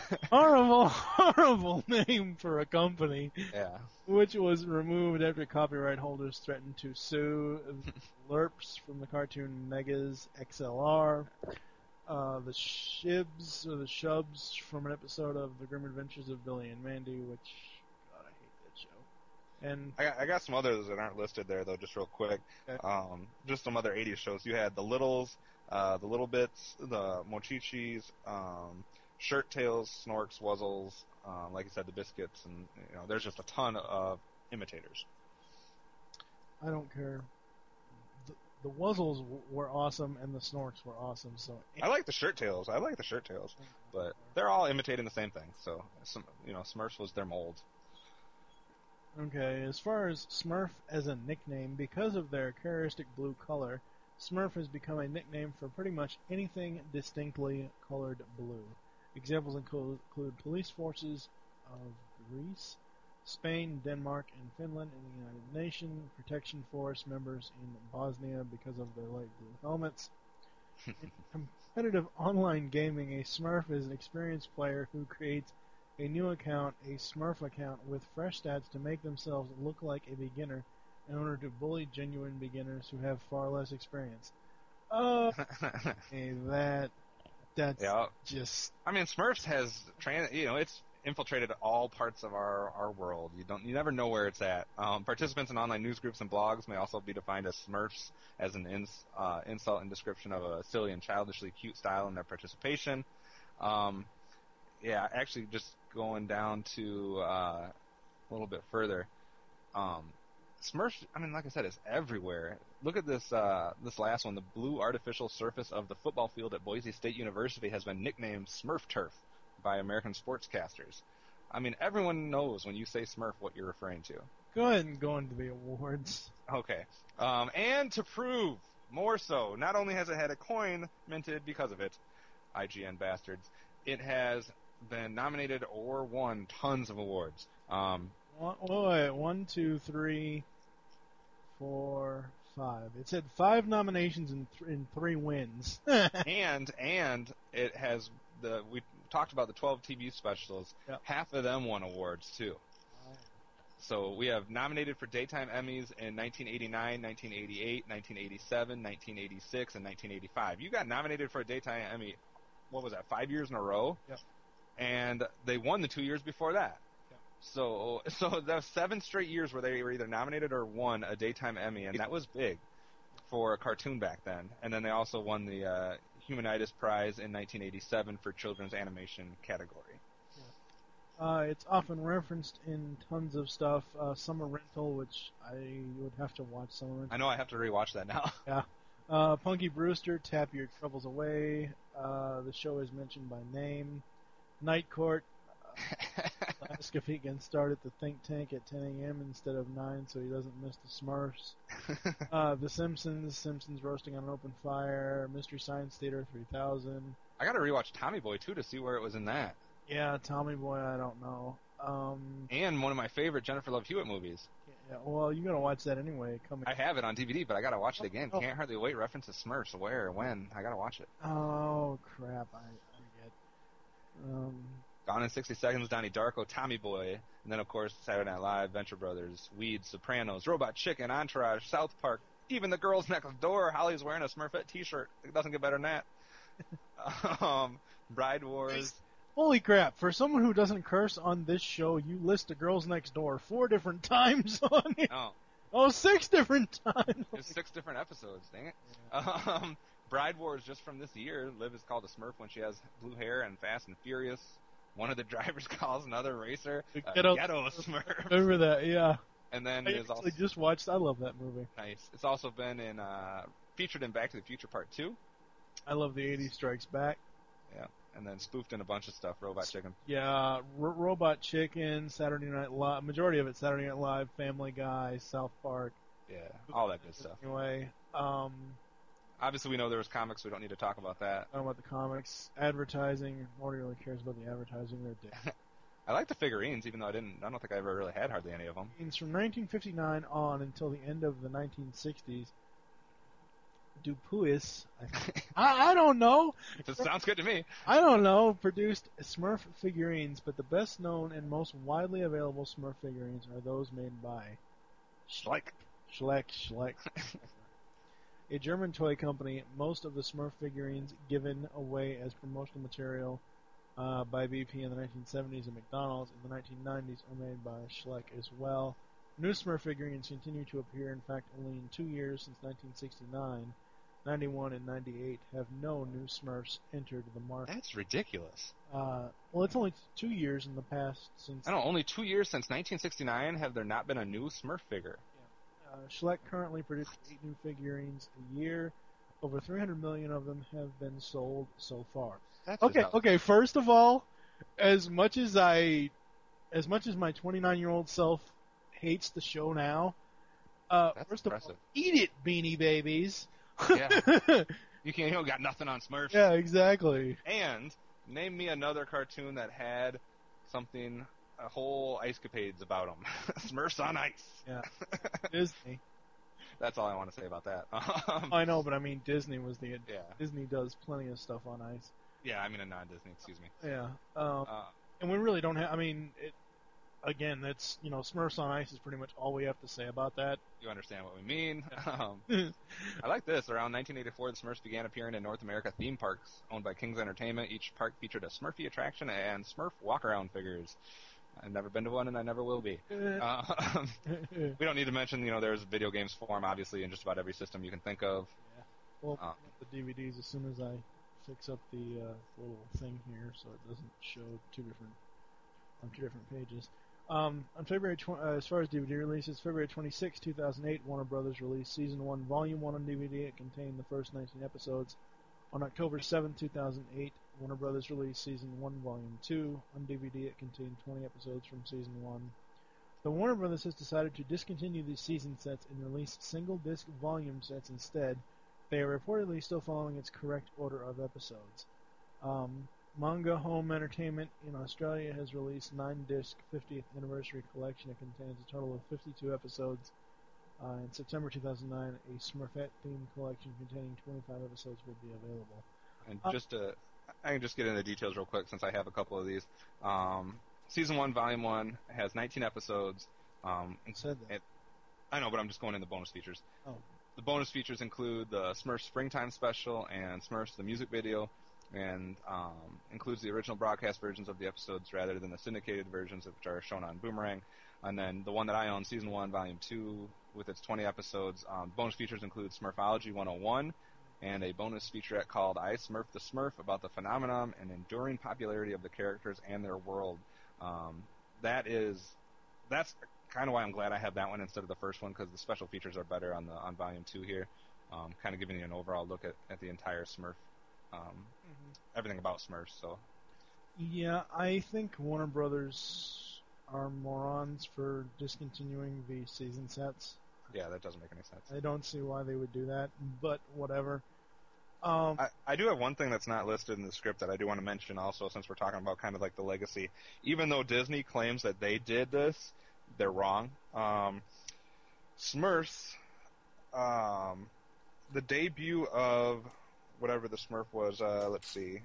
horrible name for a company. Yeah. Which was removed after copyright holders threatened to sue. Lerps from the cartoon Megas XLR. The Shubs from an episode of The Grim Adventures of Billy and Mandy, which, God, I hate that show. And I got some others that aren't listed there, though, just real quick. Okay. Just some other 80s shows. You had The Littles, The Little Bits, The Mochichis, Shirt Tails, Snorks, Wuzzles, like I said, The Biscuits, and there's just a ton of imitators. I don't care. The Wuzzles were awesome, and the Snorks were awesome. So I like the Shirt Tails. But they're all imitating the same thing. So Smurfs was their mold. Okay, as far as Smurf as a nickname, because of their characteristic blue color, Smurf has become a nickname for pretty much anything distinctly colored blue. Examples include police forces of Greece, Spain, Denmark, and Finland in the United Nations, Protection Force members in Bosnia because of their light blue helmets. In competitive online gaming, a Smurf is an experienced player who creates a new account, a Smurf account, with fresh stats to make themselves look like a beginner in order to bully genuine beginners who have far less experience. That's just... I mean, Smurfs has it's infiltrated all parts of our world. You never know where it's at. Participants in online news groups and blogs may also be defined as Smurfs as an insult and description of a silly and childishly cute style in their participation. Actually, just going down to a little bit further, Smurfs, I mean, like I said, it's everywhere. Look at this last one. The blue artificial surface of the football field at Boise State University has been nicknamed Smurf Turf by American sportscasters. I mean, everyone knows when you say Smurf what you're referring to. Go ahead and go into the awards. Okay. And to prove more so, not only has it had a coin minted because of it, IGN bastards, it has been nominated or won tons of awards. Wait, 1, 2, 3, 4, 5. It said 5 nominations and 3 wins. and it has we talked about the 12 TV specials. Yep. Half of them won awards too. So we have nominated for daytime Emmys in 1989, 1988, 1987, 1986, and 1985. You got nominated for a daytime Emmy, what was that, 5 years in a row? Yep. And they won the 2 years before that. Yep. So that was 7 straight years where they were either nominated or won a daytime Emmy, and that was big for a cartoon back then. And then they also won the Humanitas Prize in 1987 for children's animation category. It's often referenced in tons of stuff. Summer Rental, which I would have to watch Summer Rental. I know I have to rewatch that now. Yeah. Punky Brewster, Tap Your Troubles Away. The show is mentioned by name. Night Court. Ask if he can start at the Think Tank at 10 a.m. instead of 9 so he doesn't miss the Smurfs. The Simpsons Roasting on an Open Fire. Mystery Science Theater 3000. I got to rewatch Tommy Boy, too, to see where it was in that. Yeah, Tommy Boy, I don't know. And one of my favorite Jennifer Love Hewitt movies. Yeah, well, you gotta watch that anyway. I have it on DVD, but I gotta watch it again. Oh. Can't hardly wait. Reference to Smurfs. Where? When? I gotta watch it. Oh crap! I forget. Gone in 60 Seconds, Donnie Darko, Tommy Boy, and then of course Saturday Night Live, Venture Brothers, Weeds, Sopranos, Robot Chicken, Entourage, South Park, even The Girls Next Door. Holly's wearing a Smurfette T-shirt. It doesn't get better than that. Bride Wars. Holy crap! For someone who doesn't curse on this show, you list The Girls Next Door 4 different times on it. Oh, 6 different times. there's 6 different episodes. Dang it. Bride Wars just from this year. Liv is called a Smurf when she has blue hair and Fast and Furious. One of the drivers calls another racer a ghetto Smurf. Remember that? Yeah. And then I there's also just watched. I love that movie. nice. It's also been featured in Back to the Future Part 2. I love the 80s Strikes Back. Yeah. And then spoofed in a bunch of stuff. Robot Chicken. Yeah, Robot Chicken, Saturday Night Live. Majority of it Saturday Night Live, Family Guy, South Park. Yeah, all that good stuff. Anyway, Obviously, we know there was comics. We don't need to talk about that. talking about the comics, advertising. Nobody really cares about the advertising. They're dead. I like the figurines, even though I don't think I ever really had hardly any of them. From 1959 on until the end of the 1960s, Dupuis, I don't know. It sounds good to me. I don't know, produced Smurf figurines, but the best known and most widely available Smurf figurines are those made by Schleck. A German toy company. Most of the Smurf figurines given away as promotional material by BP in the 1970s and McDonald's in the 1990s are made by Schleck as well. New Smurf figurines continue to appear. In fact, only in 2 years since 1969, 91 and 98 have no new Smurfs entered the market. That's ridiculous. Well, it's only 2 years in the past since... I don't know, only 2 years since 1969 have there not been a new Smurf figure. Schleck currently produces 8 new figurines a year. Over 300 million of them have been sold so far. That's Okay, first of all, as much as my 29-year-old self hates the show now, first impressive. of all, eat it, Beanie Babies. Yeah. You don't got nothing on Smurfs. Yeah, exactly. And name me another cartoon that had something, a whole ice capades about them. Smurfs on ice. Yeah. Disney. That's all I want to say about that. I know, but I mean Disney was the... Yeah. Disney does plenty of stuff on ice. Yeah, I mean a non-Disney, excuse me. Yeah. And we really don't have... I mean, again, that's... Smurfs on Ice is pretty much all we have to say about that. You understand what we mean. I like this. Around 1984, the Smurfs began appearing in North America theme parks owned by King's Entertainment. Each park featured a Smurfy attraction and Smurf walk-around figures. I've never been to one, and I never will be. We don't need to mention, there's video games for them, obviously, in just about every system you can think of. Yeah. Well, the DVDs, as soon as I fix up the little thing here so it doesn't show on two different pages. On February, as far as DVD releases, February 26, 2008, Warner Brothers released Season 1, Volume 1 on DVD. It contained the first 19 episodes. On October 7, 2008, Warner Brothers released Season 1, Volume 2 on DVD. It contained 20 episodes from Season 1. The Warner Brothers has decided to discontinue these season sets and release single-disc volume sets instead. They are reportedly still following its correct order of episodes. Manga Home Entertainment in Australia has released 9-disc 50th anniversary collection. It contains a total of 52 episodes. In September 2009, a Smurfette-themed collection containing 25 episodes will be available. And I can just get into the details real quick since I have a couple of these. Season 1, Volume 1 has 19 episodes. Said that. I know, but I'm just going into bonus features. Oh. The bonus features include the Smurfs Springtime Special and Smurfs the music video, and includes the original broadcast versions of the episodes rather than the syndicated versions which are shown on Boomerang. And then the one that I own, Season 1, Volume 2, with its 20 episodes. Bonus features include Smurfology 101 and a bonus featurette called I Smurf the Smurf about the phenomenon and enduring popularity of the characters and their world. That's kind of why I'm glad I have that one instead of the first one, because the special features are better on Volume 2 here, kind of giving you an overall look at the entire Smurf, everything about Smurfs. So, yeah, I think Warner Brothers are morons for discontinuing the season sets. Yeah, that doesn't make any sense. I don't see why they would do that, but whatever. I do have one thing that's not listed in the script that I do want to mention also, since we're talking about kind of like the legacy. Even though Disney claims that they did this, they're wrong. Smurfs, the debut of whatever the Smurf was, let's see.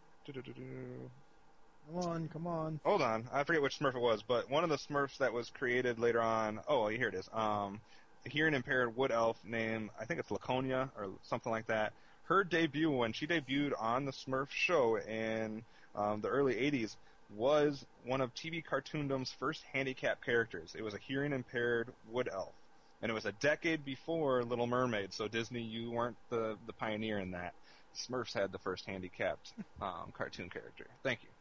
Come on. Hold on. I forget which Smurf it was, but one of the Smurfs that was created later on, here it is. A hearing impaired wood elf named, I think it's Laconia or something like that. Her debut, when she debuted on the Smurf show in the early 80s, was one of TV Cartoondom's first handicapped characters. It was a hearing impaired wood elf. And it was a decade before Little Mermaid, so Disney, you weren't the pioneer in that. Smurfs had the first handicapped cartoon character. Thank you.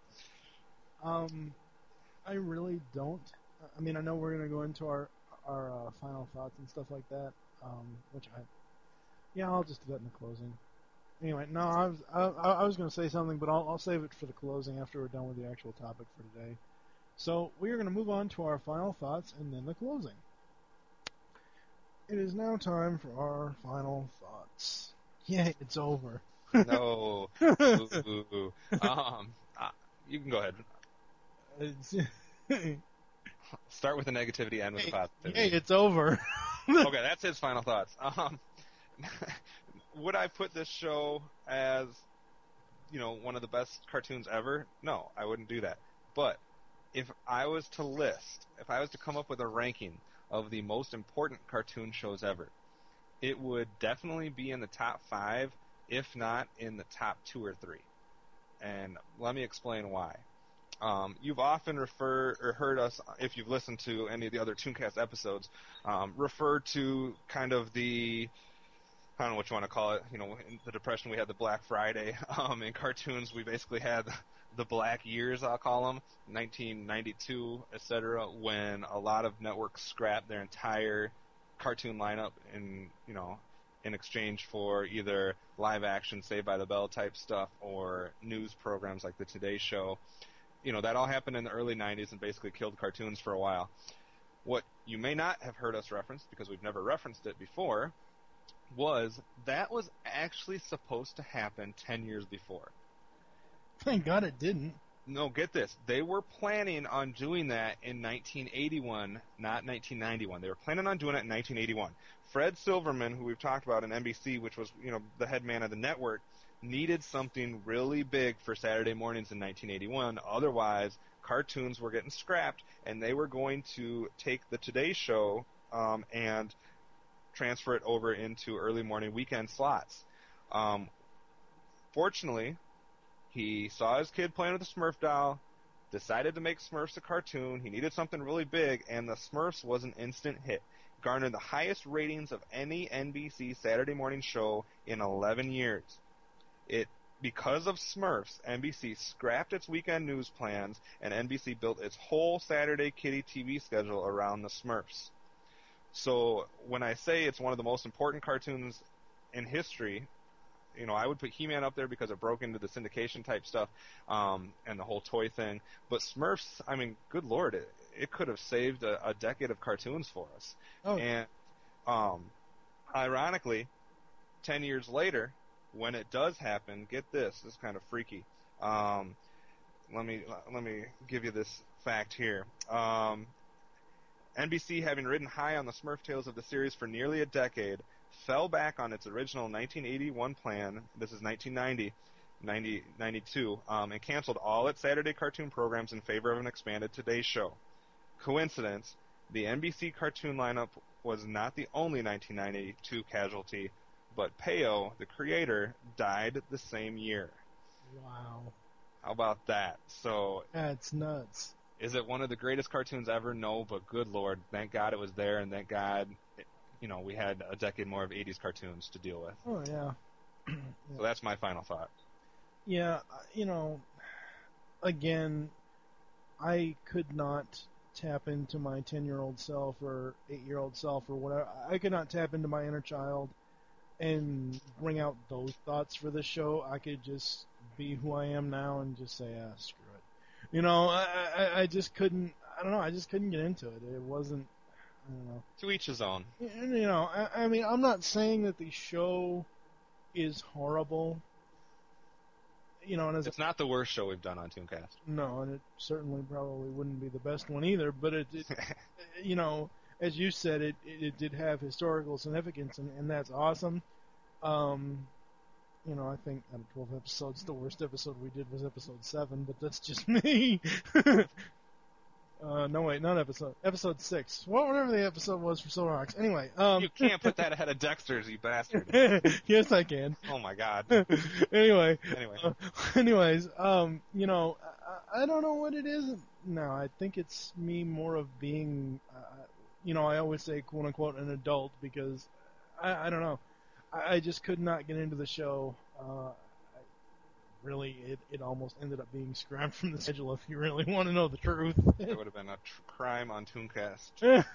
I really don't. I mean, I know we're going to go into our final thoughts and stuff like that, I'll just do that in the closing. Anyway, no, I was going to say something, but I'll save it for the closing after we're done with the actual topic for today. So we are going to move on to our final thoughts and then the closing. It is now time for our final thoughts. Yay, it's over. No. Ooh. You can go ahead. Start with the negativity, end with the positivity. Yay, it's over. Okay, that's his final thoughts. Would I put this show as, one of the best cartoons ever? No, I wouldn't do that. But if I was to come up with a ranking of the most important cartoon shows ever, it would definitely be in the top 5, if not in the top 2 or 3. And let me explain why. You've often heard us, if you've listened to any of the other Tooncast episodes, refer to kind of the, I don't know what you want to call it, in the Depression we had the Black Friday. In cartoons we basically had the Black Years, I'll call them, 1992, etc., when a lot of networks scrapped their entire cartoon lineup in exchange for either live action Saved by the Bell type stuff or news programs like the Today Show. That all happened in the early 90s and basically killed cartoons for a while. What you may not have heard us reference, because we've never referenced it before, was actually supposed to happen 10 years before. Thank God it didn't. No, get this. They were planning on doing that in 1981, not 1991. They were planning on doing it in 1981. Fred Silverman, who we've talked about in NBC, which was, the head man of the network, needed something really big for Saturday mornings in 1981. Otherwise, cartoons were getting scrapped, and they were going to take the Today Show and transfer it over into early morning weekend slots. Fortunately, he saw his kid playing with a Smurf doll, decided to make Smurfs a cartoon. He needed something really big, and the Smurfs was an instant hit. Garnered the highest ratings of any NBC Saturday morning show in 11 years. Because of Smurfs, NBC scrapped its weekend news plans, and NBC built its whole Saturday kiddie TV schedule around the Smurfs. So when I say it's one of the most important cartoons in history, I would put He-Man up there because it broke into the syndication type stuff, and the whole toy thing. But Smurfs, I mean, good Lord, it could have saved a decade of cartoons for us. Oh. And ironically, 10 years later, when it does happen, get this is kind of freaky. Let me give you this fact here. NBC, having ridden high on the Smurf tales of the series for nearly a decade, fell back on its original 1981 plan, this is 1992, and canceled all its Saturday cartoon programs in favor of an expanded Today Show. Coincidence? The NBC cartoon lineup was not the only 1992 casualty, but Peyo, the creator, died the same year. Wow. How about that? So, That's nuts. is it one of the greatest cartoons ever? No, but good Lord, thank God it was there, and thank God, we had a decade more of 80s cartoons to deal with. Oh, yeah. So that's my final thought. Yeah, again, I could not tap into my 10-year-old self or 8-year-old self or whatever. I could not tap into my inner child and bring out those thoughts for this show. I could just be who I am now and just say, screw it. I just couldn't, I don't know, I just couldn't get into it. It wasn't, I don't know. To each his own. I mean, I'm not saying that the show is horrible. And It's not the worst show we've done on Tooncast. No, and it certainly probably wouldn't be the best one either, but it as you said, it did have historical significance, and that's awesome. I think out of 12 episodes, the worst episode we did was episode 7, but that's just me. No, wait, not episode 6. Whatever the episode was for Solar Rocks. Anyway, You can't put that ahead of Dexter's, you bastard. Yes, I can. Oh my God. Anyway. Anyways, I don't know what it is. No, I think it's me more of being, I always say quote unquote an adult because I don't know. I just could not get into the show. Really, it almost ended up being scrapped from the schedule if you really want to know the truth. it would have been a crime on Tooncast.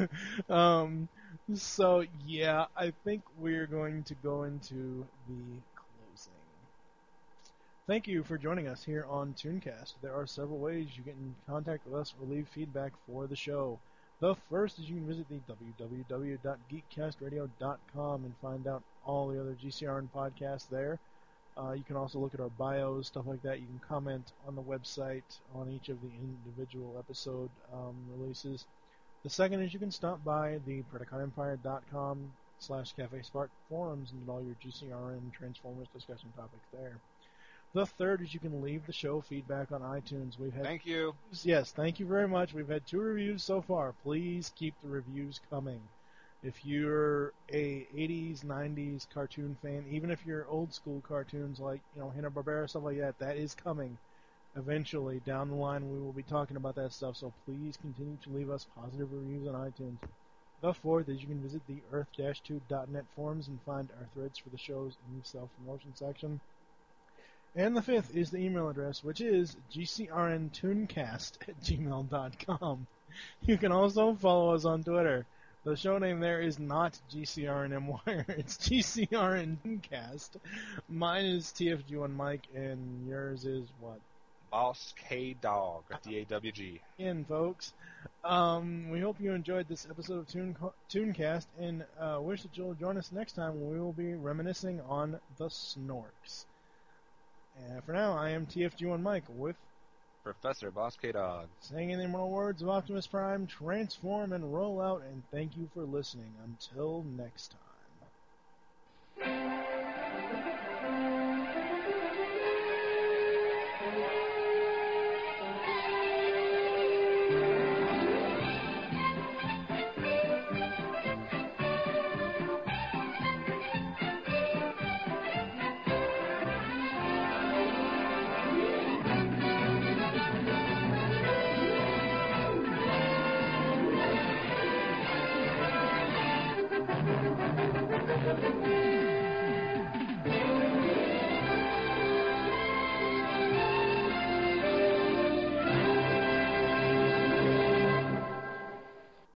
So, yeah, I think we're going to go into the closing. Thank you for joining us here on Tooncast. There are several ways you get in contact with us or leave feedback for the show. The first is you can visit the www.geekcastradio.com and find out all the other GCRN podcasts there. You can also look at our bios, stuff like that. You can comment on the website on each of the individual episode releases. The second is you can stop by the PredaconEmpire.com/CafeSpark forums and get all your GCRN Transformers discussion topics there. The third is you can leave the show feedback on iTunes. Thank you. Yes, thank you very much. We've had 2 reviews so far. Please keep the reviews coming. If you're a 80s, 90s cartoon fan, even if you're old school cartoons like, Hanna-Barbera, stuff like that, that is coming. Eventually, down the line, we will be talking about that stuff, so please continue to leave us positive reviews on iTunes. The fourth is you can visit the earth-tube.net forums and find our threads for the shows in the self-promotion section. And the fifth is the email address, which is gcrntooncast@gmail.com. You can also follow us on Twitter. The show name there is not GCRNMWire, it's GCRNtooncast. Mine is TFG1Mike, and yours is what? Boss K Dog, DAWG. In, folks. We hope you enjoyed this episode of Tooncast, and wish that you'll join us next time when we will be reminiscing on the Snorks. And for now, I am TFG1Mike with Professor Boss K Dog. saying in the immortal words of Optimus Prime, transform and roll out, and thank you for listening. Until next time.